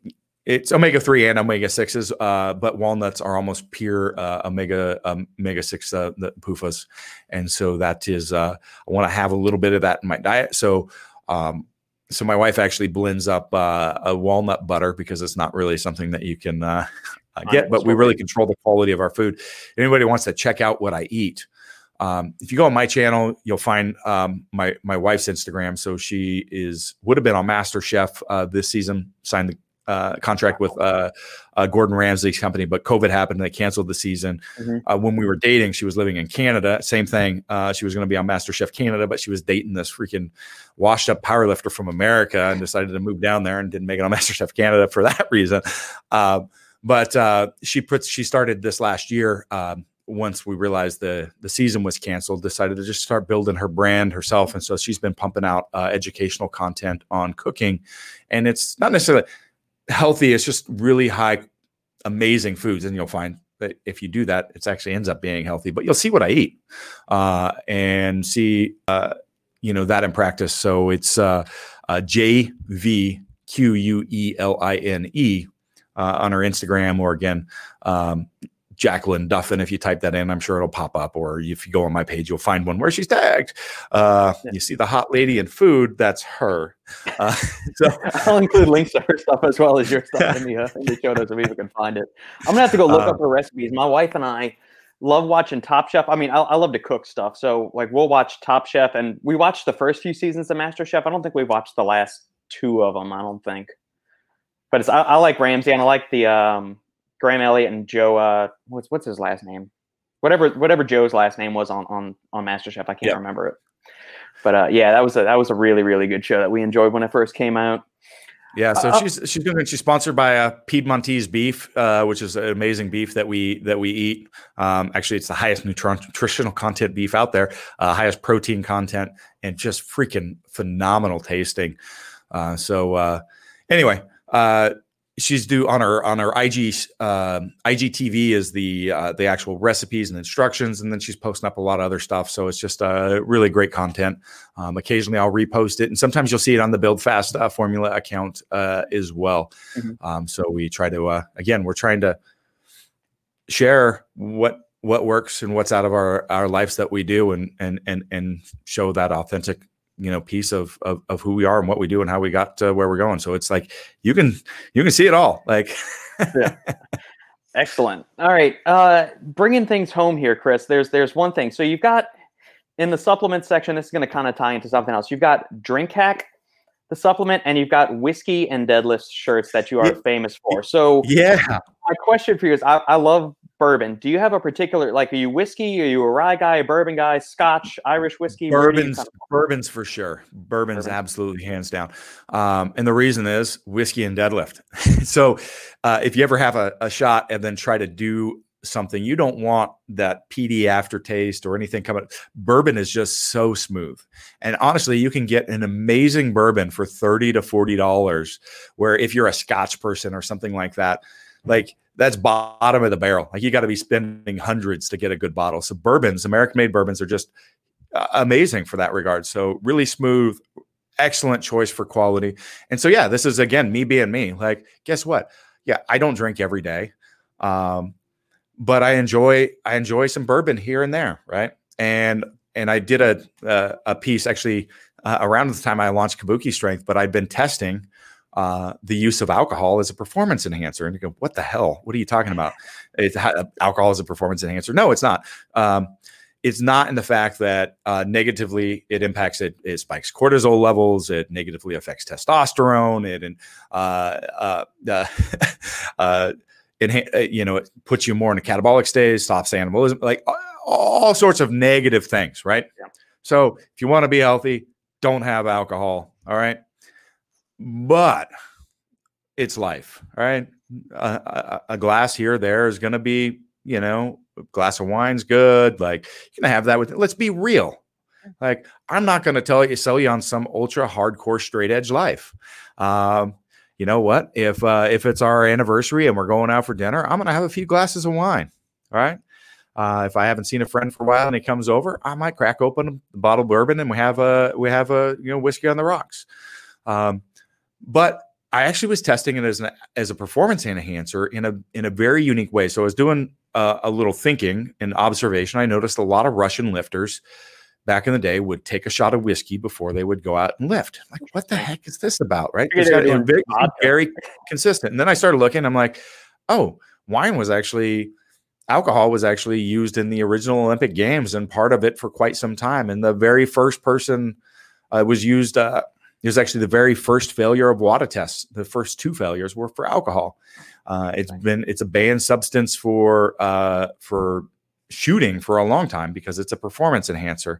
It's omega-3 and omega-6s, but walnuts are almost pure omega-6, the PUFAs. And so that is, I want to have a little bit of that in my diet. So my wife actually blends up a walnut butter, because it's not really something that you can get, but we really control the quality of our food. Anybody wants to check out what I eat, if you go on my channel, you'll find my wife's Instagram. So she would have been on MasterChef this season, signed the contract with Gordon Ramsay's company, but COVID happened and they canceled the season. When we were dating, she was living in Canada. Same thing. She was going to be on MasterChef Canada, but she was dating this freaking washed up powerlifter from America and decided to move down there and didn't make it on MasterChef Canada for that reason. But she started this last year. Once we realized the season was canceled, decided to just start building her brand herself. And so she's been pumping out educational content on cooking, and it's not necessarily healthy. It's just really high, amazing foods. And you'll find that if you do that, it actually ends up being healthy, but you'll see what I eat and see, that in practice. So it's JVQUELINE on her Instagram, or again, Jacqueline Duffin. If you type that in, I'm sure it'll pop up. Or if you go on my page, you'll find one where she's tagged. You see the hot lady in food, that's her. So I'll include links to her stuff as well as your stuff in the show notes if people can find it. I'm gonna have to go look up her recipes. My wife and I love watching Top Chef. I mean, I love to cook stuff. So like we'll watch Top Chef, and we watched the first few seasons of MasterChef. I don't think we've watched the last 2 of them. I don't think. But I like Ramsay, and I like the Graham Elliott and Joe. What's his last name? Whatever Joe's last name was on MasterChef. I can't remember it. But that was a really, really good show that we enjoyed when it first came out. Yeah, so she's sponsored by Piedmontese beef, which is an amazing beef that we eat. Actually, it's the highest nutritional content beef out there, highest protein content, and just freaking phenomenal tasting. Anyway. She's due on her IGTV is the actual recipes and instructions, and then she's posting up a lot of other stuff. So it's just really great content. Occasionally I'll repost it, and sometimes you'll see it on the Build Fast Formula account as well. So we try to we're trying to share what works and what's out of our lives that we do, and show that authentic piece of who we are and what we do and how we got to where we're going. So it's like you can see it all. Like, yeah. Excellent. All right, bringing things home here, Chris. There's one thing. So you've got in the supplement section. This is going to kind of tie into something else. You've got Drink Hack, the supplement, and you've got whiskey and deadlift shirts that you are famous for. So my question for you is, I love bourbon. Do you have a particular, like, are you whiskey? Are you a rye guy, a bourbon guy, Scotch, Irish whiskey? Bourbons for sure. Bourbons absolutely, hands down. And the reason is whiskey and deadlift. So if you ever have a shot and then try to do something, you don't want that peaty aftertaste or anything coming. Bourbon is just so smooth. And honestly, you can get an amazing bourbon for $30 to $40, where if you're a Scotch person or something like that, like, that's bottom of the barrel. Like, you got to be spending hundreds to get a good bottle. So bourbons, American-made bourbons, are just amazing for that regard. So really smooth, excellent choice for quality. And so, this is, again, me being me. Like, guess what? Yeah, I don't drink every day, but I enjoy some bourbon here and there, right? And I did a piece actually around the time I launched Kabuki Strength, but I'd been testing the use of alcohol as a performance enhancer. And you go, what the hell? What are you talking about? Alcohol as a performance enhancer? No, it's not. It's not in the fact that negatively it impacts it. It spikes cortisol levels. It negatively affects testosterone. It puts you more in a catabolic state, stops anabolism, like all sorts of negative things, right? Yeah. So if you want to be healthy, don't have alcohol. All right. But it's life, right? A glass here or there is going to be, a glass of wine's good. Like, you're going to have that with it. Let's be real. Like, I'm not going to sell you on some ultra hardcore straight edge life. You know what? If it's our anniversary and we're going out for dinner, I'm going to have a few glasses of wine. All right. If I haven't seen a friend for a while and he comes over, I might crack open a bottle of bourbon and we have a whiskey on the rocks. But I actually was testing it as a performance enhancer in a very unique way. So I was doing a little thinking and observation. I noticed a lot of Russian lifters back in the day would take a shot of whiskey before they would go out and lift. Like, what the heck is this about? Right? It's very, very consistent. And then I started looking. I'm like, oh, alcohol was actually used in the original Olympic Games and part of it for quite some time. And the very first person was used. It was actually the very first failure of WADA tests. The first 2 failures were for alcohol. It's a banned substance for shooting for a long time because it's a performance enhancer.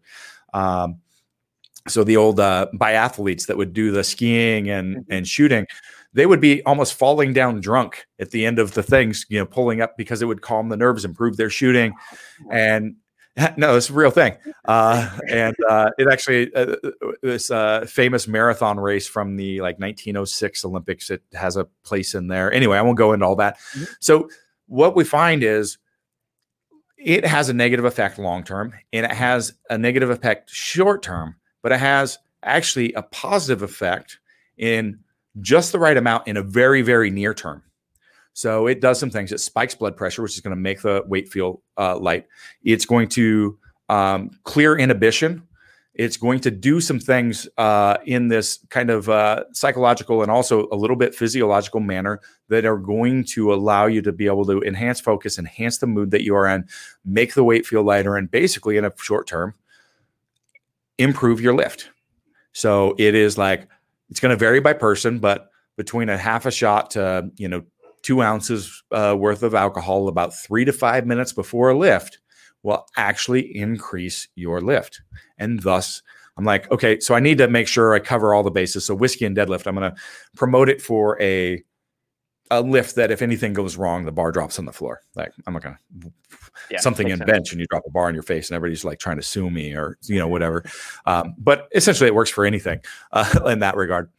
So the old biathletes that would do the skiing and shooting, they would be almost falling down drunk at the end of the things, pulling up because it would calm the nerves, improve their shooting. And no, it's a real thing. It actually, this famous marathon race from the 1906 Olympics, it has a place in there. Anyway, I won't go into all that. Mm-hmm. So what we find is it has a negative effect long-term and it has a negative effect short-term, but it has actually a positive effect in just the right amount in a very, very near term. So it does some things. It spikes blood pressure, which is going to make the weight feel light. It's going to clear inhibition. It's going to do some things in this kind of psychological and also a little bit physiological manner that are going to allow you to be able to enhance focus, enhance the mood that you are in, make the weight feel lighter, and basically in a short term, improve your lift. So it's going to vary by person, but between a half a shot to, 2 ounces worth of alcohol about 3 to 5 minutes before a lift will actually increase your lift. And thus, I'm like, okay, so I need to make sure I cover all the bases. So whiskey and deadlift, I'm going to promote it for a lift that if anything goes wrong, the bar drops on the floor. Like, I'm not going to something in bench and you drop a bar in your face and everybody's trying to sue me or, whatever. But essentially it works for anything in that regard.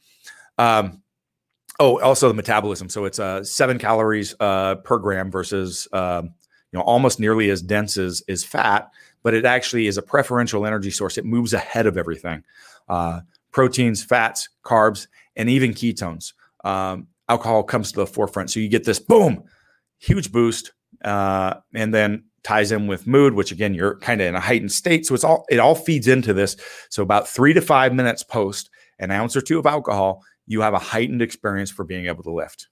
Also the metabolism. So it's 7 calories per gram versus almost nearly as dense as fat, but it actually is a preferential energy source. It moves ahead of everything. Proteins, fats, carbs, and even ketones. Alcohol comes to the forefront. So you get this boom, huge boost, and then ties in with mood, which again, you're kind of in a heightened state. So it all feeds into this. So about 3 to 5 minutes post an ounce or 2 of alcohol, you have a heightened experience for being able to lift.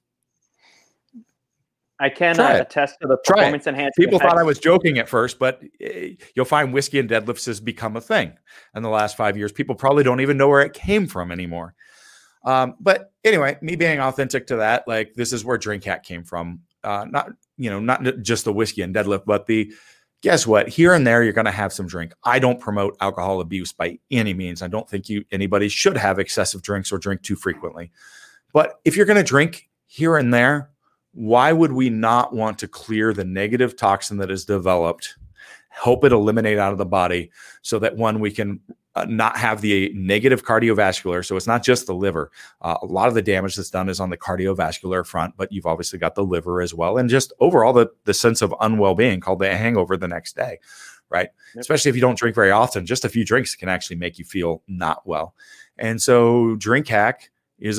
I cannot attest to the performance enhancement. People thought I was joking at first, but you'll find whiskey and deadlifts has become a thing in the last 5 years. People probably don't even know where it came from anymore. But anyway, me being authentic to that, this is where Drink Hack came from. Not just the whiskey and deadlift, but guess what? Here and there, you're going to have some drink. I don't promote alcohol abuse by any means. I don't think anybody should have excessive drinks or drink too frequently. But if you're going to drink here and there, why would we not want to clear the negative toxin that is developed, help it eliminate out of the body so that we can not have the negative cardiovascular. So it's not just the liver. A lot of the damage that's done is on the cardiovascular front, but you've obviously got the liver as well. And just overall the sense of unwell-being called the hangover the next day, right? Yep. Especially if you don't drink very often, just a few drinks can actually make you feel not well. And so Drink Hack is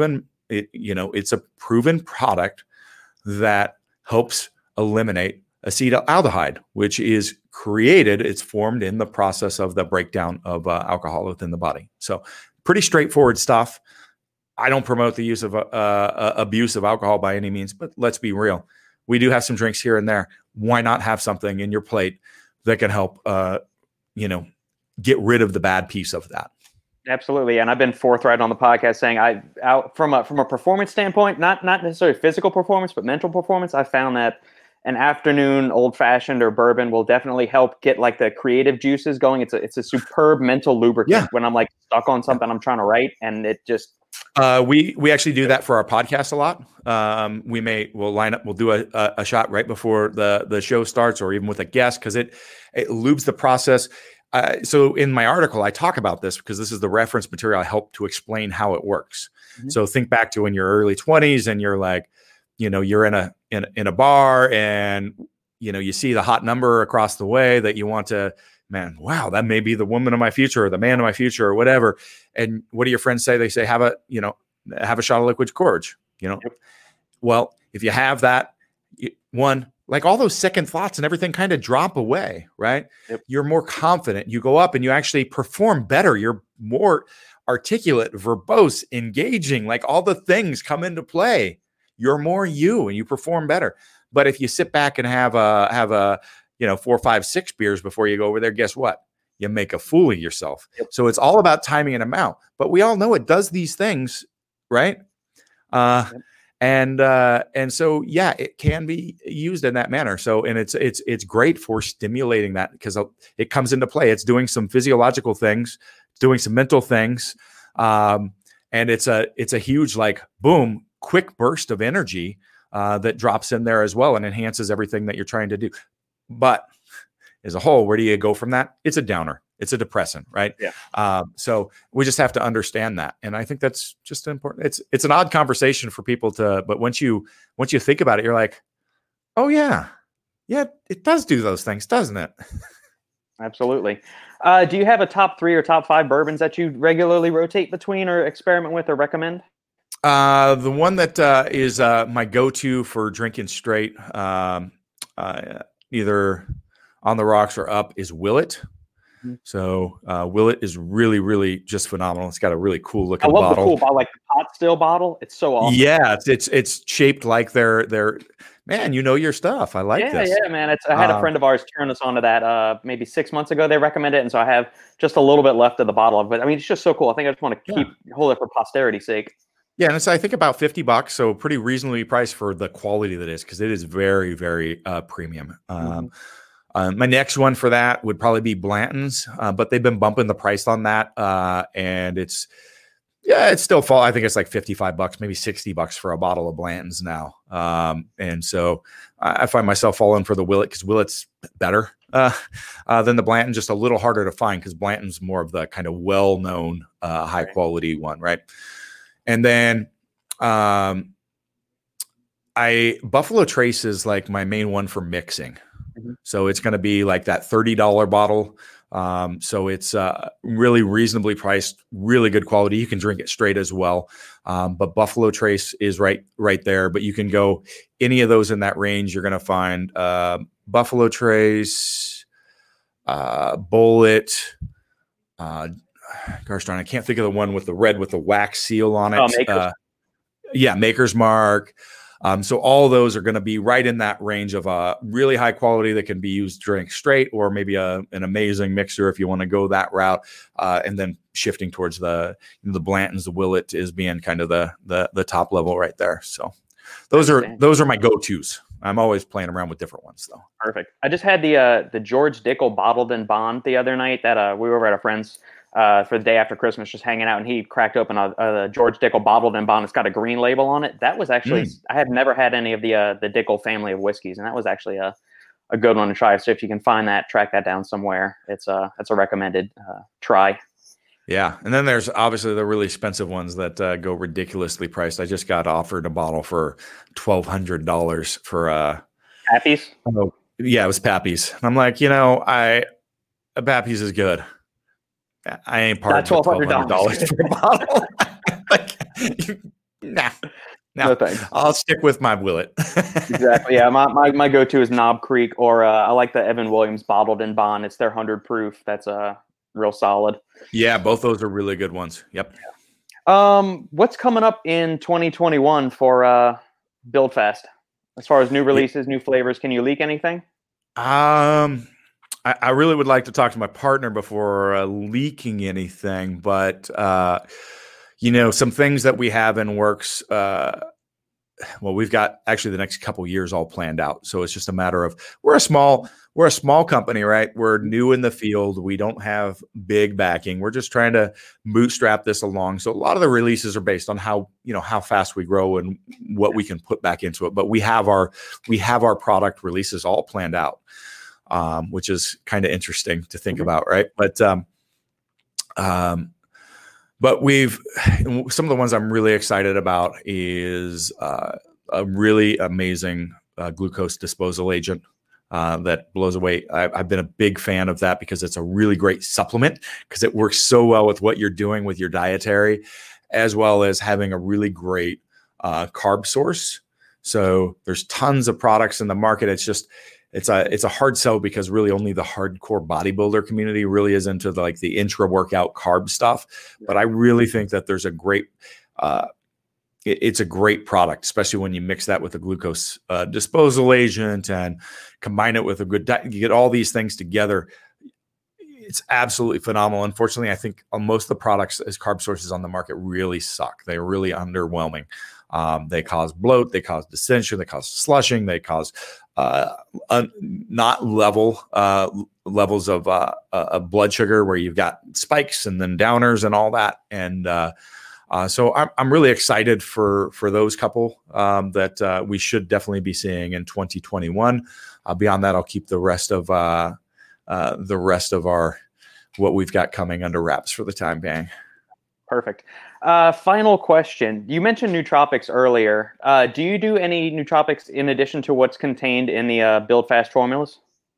it's a proven product that helps eliminate acetaldehyde, which is it's formed in the process of the breakdown of alcohol within the body. So pretty straightforward stuff. I don't promote the use of abuse of alcohol by any means, but let's be real. We do have some drinks here and there. Why not have something in your plate that can help, get rid of the bad piece of that? Absolutely. And I've been forthright on the podcast saying from a performance standpoint, not necessarily physical performance, but mental performance, I found that an afternoon old fashioned or bourbon will definitely help get the creative juices going. It's a superb mental lubricant when I'm stuck on something I'm trying to write, and it just. We actually do that for our podcast a lot. We'll line up, we'll do a shot right before the show starts, or even with a guest, because it lubes the process. So in my article, I talk about this because this is the reference material I help to explain how it works. Mm-hmm. So think back to when you're early 20s and you're you're in a bar and, you see the hot number across the way that you want to, man, wow, that may be the woman of my future or the man of my future or whatever. And what do your friends say? They say, have have a shot of liquid courage, Yep. Well, if you have that, like all those second thoughts and everything kind of drop away, right? Yep. You're more confident. You go up and you actually perform better. You're more articulate, verbose, engaging, like all the things come into play. You're more you and you perform better. But if you sit back and have a 4, 5, 6 beers before you go over there, guess what? You make a fool of yourself. Yep. So it's all about timing and amount. But we all know it does these things, right? Yep. And so, yeah, it can be used in that manner. So, and it's great for stimulating that because it comes into play. It's doing some physiological things, doing some mental things. And it's a huge, like, boom, quick burst of energy that drops in there as well and enhances everything that you're trying to do. But as a whole, where do you go from that? It's a downer. It's a depressant, right? Yeah. So we just have to understand that. And I think that's just important. It's an odd conversation for people but once you think about it, you're like, oh yeah, it does do those things, doesn't it? Absolutely. Do you have a top 3 or top 5 bourbons that you regularly rotate between or experiment with or recommend? The one that is my go-to for drinking straight, either on the rocks or up, is Willet. So Willet is really, really just phenomenal. It's got a really cool looking bottle. I love the cool bottle, like the pot still bottle. It's so awesome. Yeah, it's shaped like their man. You know your stuff. I like this. Yeah, man. I had a friend of ours turn us onto that maybe 6 months ago. They recommended it, and so I have just a little bit left of the bottle. But I mean, it's just so cool. I think I just want to hold it for posterity's sake. Yeah, and it's I think about $50, so pretty reasonably priced for the quality that it is because it is very, very premium. My next one for that would probably be Blanton's, but they've been bumping the price on that, and it's still I think it's like $55, maybe $60 for a bottle of Blanton's now. And so I find myself falling for the Willet because Willet's better than the Blanton, just a little harder to find because Blanton's more of the kind of well-known high quality one, right? And then Buffalo Trace is like my main one for mixing. So it's going to be like that $30 bottle. So it's really reasonably priced, really good quality. You can drink it straight as well. But Buffalo Trace is right there. But you can go any of those in that range. You're going to find Buffalo Trace, Bullet. Gosh darn, I can't think of the one with the red with the wax seal on it. Maker's Mark. So all those are going to be right in that range of really high quality that can be used drink straight, or maybe an amazing mixer if you want to go that route. And then shifting towards the Blantons, the Willet is being kind of the top level right there. So those are my go-tos. I'm always playing around with different ones though. Perfect. I just had the George Dickel Bottled in Bond the other night that we were over at a friend's for the day after Christmas, just hanging out, and he cracked open a George Dickel Bottled in Bond. It's got a green label on it. That was actually I had never had any of the Dickel family of whiskeys, and that was actually a good one to try. So if you can find that, track that down somewhere. It's a recommended try. Yeah, and then there's obviously the really expensive ones that go ridiculously priced. I just got offered a bottle for $1,200 for Pappy's. Oh, yeah, it was Pappy's. And I'm like, Pappy's is good. I ain't part of $1,200 for a bottle. Nah. No thanks. I'll stick with my Willet. Exactly. Yeah, my go-to is Knob Creek, or I like the Evan Williams Bottled in Bond. It's their 100 proof. That's real solid. Yeah, both those are really good ones. Yep. What's coming up in 2021 for Build Fest? As far as new releases, new flavors, can you leak anything? I really would like to talk to my partner before leaking anything, but some things that we have in works. We've got actually the next couple years all planned out. So it's just a matter of we're a small company, right? We're new in the field. We don't have big backing. We're just trying to bootstrap this along. So a lot of the releases are based on how fast we grow and what we can put back into it. But we have our product releases all planned out. Which is kind of interesting to think about, right? But we've some of the ones I'm really excited about is a really amazing glucose disposal agent that blows away. I've been a big fan of that because it's a really great supplement because it works so well with what you're doing with your dietary. as well as having a really great carb source. So there's tons of products in the market. It's a hard sell because really only the hardcore bodybuilder community really is into the intra workout carb stuff. But I really think that there's a great it's a great product, especially when you mix that with a glucose disposal agent and combine it with a good diet. You get all these things together. It's absolutely phenomenal. Unfortunately, I think most of the products as carb sources on the market really suck. They're really underwhelming. They cause bloat, they cause dissension, they cause slushing, they cause not level levels of blood sugar where you've got spikes and then downers and all that. And so I'm really excited for those couple that we should definitely be seeing in 2021. Beyond that, I'll keep the rest of our what we've got coming under wraps for the time being. Perfect. Final question. You mentioned nootropics earlier. Do you do any nootropics in addition to what's contained in the Build Fast formulas?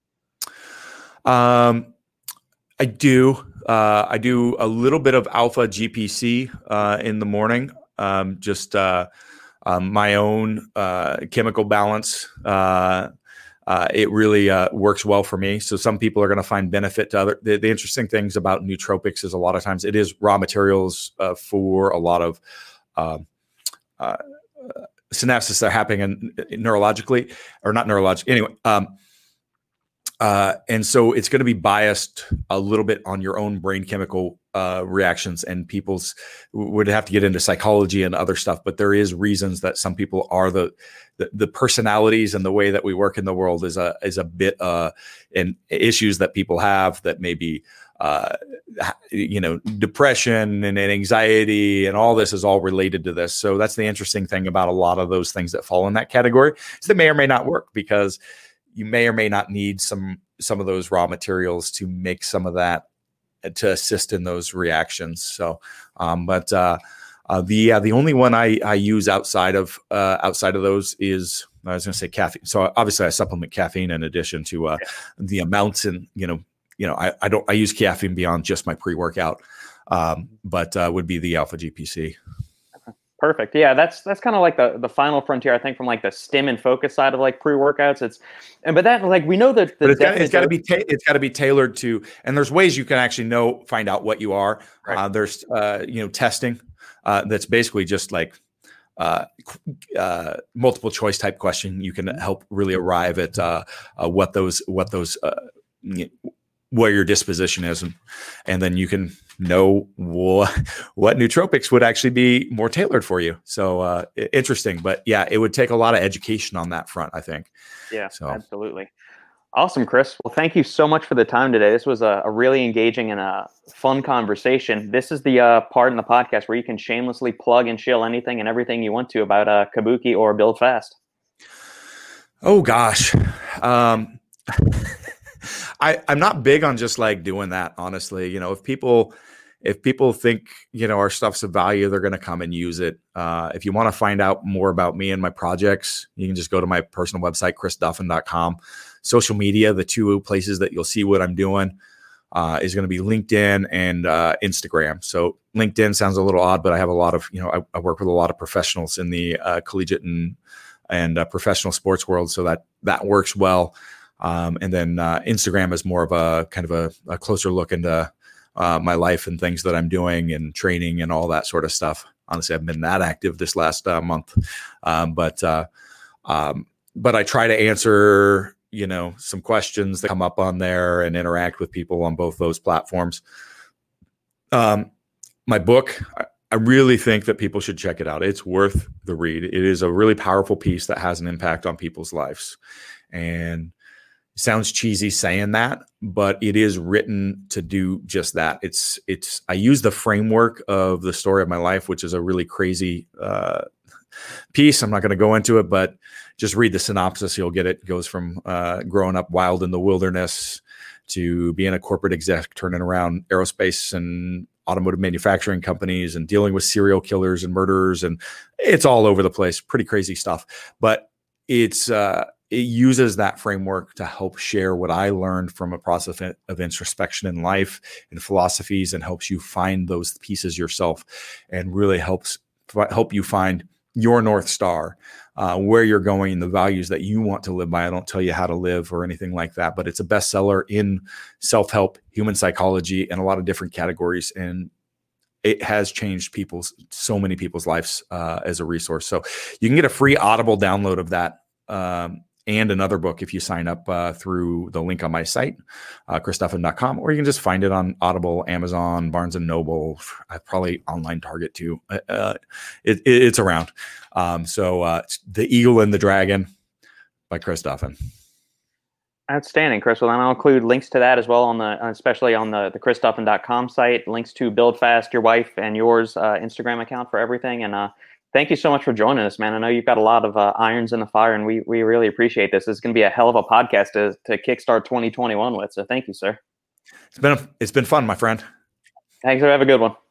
I do. I do a little bit of alpha GPC in the morning. Just my own chemical balance. It really works well for me. So some people are going to find benefit to other. The interesting things about nootropics is a lot of times it is raw materials for a lot of synapses that are happening neurologically, or not neurologically. Anyway, and so it's going to be biased a little bit on your own brain chemical reactions, and people's would have to get into psychology and other stuff. But there is reasons that some people are the personalities and the way that we work in the world is a bit and issues that people have that may be depression and anxiety and all this is all related to this. So that's the interesting thing about a lot of those things that fall in that category is they may or may not work because you may or may not need some of those raw materials to make some of that to assist in those reactions. So, the only one I use outside of those is I was going to say caffeine. So obviously I supplement caffeine in addition to the amounts, and I use caffeine beyond just my pre-workout, but would be the alpha GPC. Perfect. Yeah, that's kind of like the final frontier, I think, from like the stim and focus side of like pre-workouts. But that we know that it's got to be tailored to, and there's ways you can actually find out what you are. Right. There's testing that's basically just like multiple choice type question. You can help really arrive at where your disposition is, and then you can know what nootropics would actually be more tailored for you. So interesting, but yeah, it would take a lot of education on that front, I think. Yeah, so. Absolutely. Awesome, Chris. Well, thank you so much for the time today. This was a really engaging and a fun conversation. This is the part in the podcast where you can shamelessly plug and shill anything and everything you want to about Kabuki or Build Fast. Oh gosh. I'm not big on just like doing that, honestly. If people think, our stuff's of value, they're going to come and use it. If you want to find out more about me and my projects, you can just go to my personal website, chrisduffin.com. Social media, the two places that you'll see what I'm doing is going to be LinkedIn and Instagram. So LinkedIn sounds a little odd, but I have a lot of, I work with a lot of professionals in the collegiate and professional sports world. So that works well. And then Instagram is more of a kind of a closer look into my life and things that I'm doing and training and all that sort of stuff. Honestly, I haven't been that active this last month, but I try to answer some questions that come up on there and interact with people on both those platforms. My book, I really think that people should check it out. It's worth the read. It is a really powerful piece that has an impact on people's lives, and sounds cheesy saying that, but it is written to do just that. I use the framework of the story of my life, which is a really crazy piece. I'm not going to go into it, but just read the synopsis. You'll get it. It goes from growing up wild in the wilderness to being a corporate exec, turning around aerospace and automotive manufacturing companies and dealing with serial killers and murderers. And it's all over the place. Pretty crazy stuff. But it's it uses that framework to help share what I learned from a process of introspection in life and philosophies, and helps you find those pieces yourself, and really help you find your North Star, where you're going, the values that you want to live by. I don't tell you how to live or anything like that, but it's a bestseller in self-help, human psychology, and a lot of different categories. And it has changed so many people's lives as a resource. So you can get a free Audible download of that, and another book if you sign up through the link on my site, chrisduffin.com, or you can just find it on Audible, Amazon, Barnes & Noble, probably online Target too. It's around. So The Eagle and the Dragon by Chris Duffin. Outstanding, Chris. Well, then I'll include links to that as well especially on the chrisduffin.com site, links to BuildFast, your wife and yours Instagram account for everything. And thank you so much for joining us, man. I know you've got a lot of irons in the fire, and we really appreciate this. This is going to be a hell of a podcast to kickstart 2021 with. So thank you, sir. It's been fun, my friend. Thanks. Have a good one.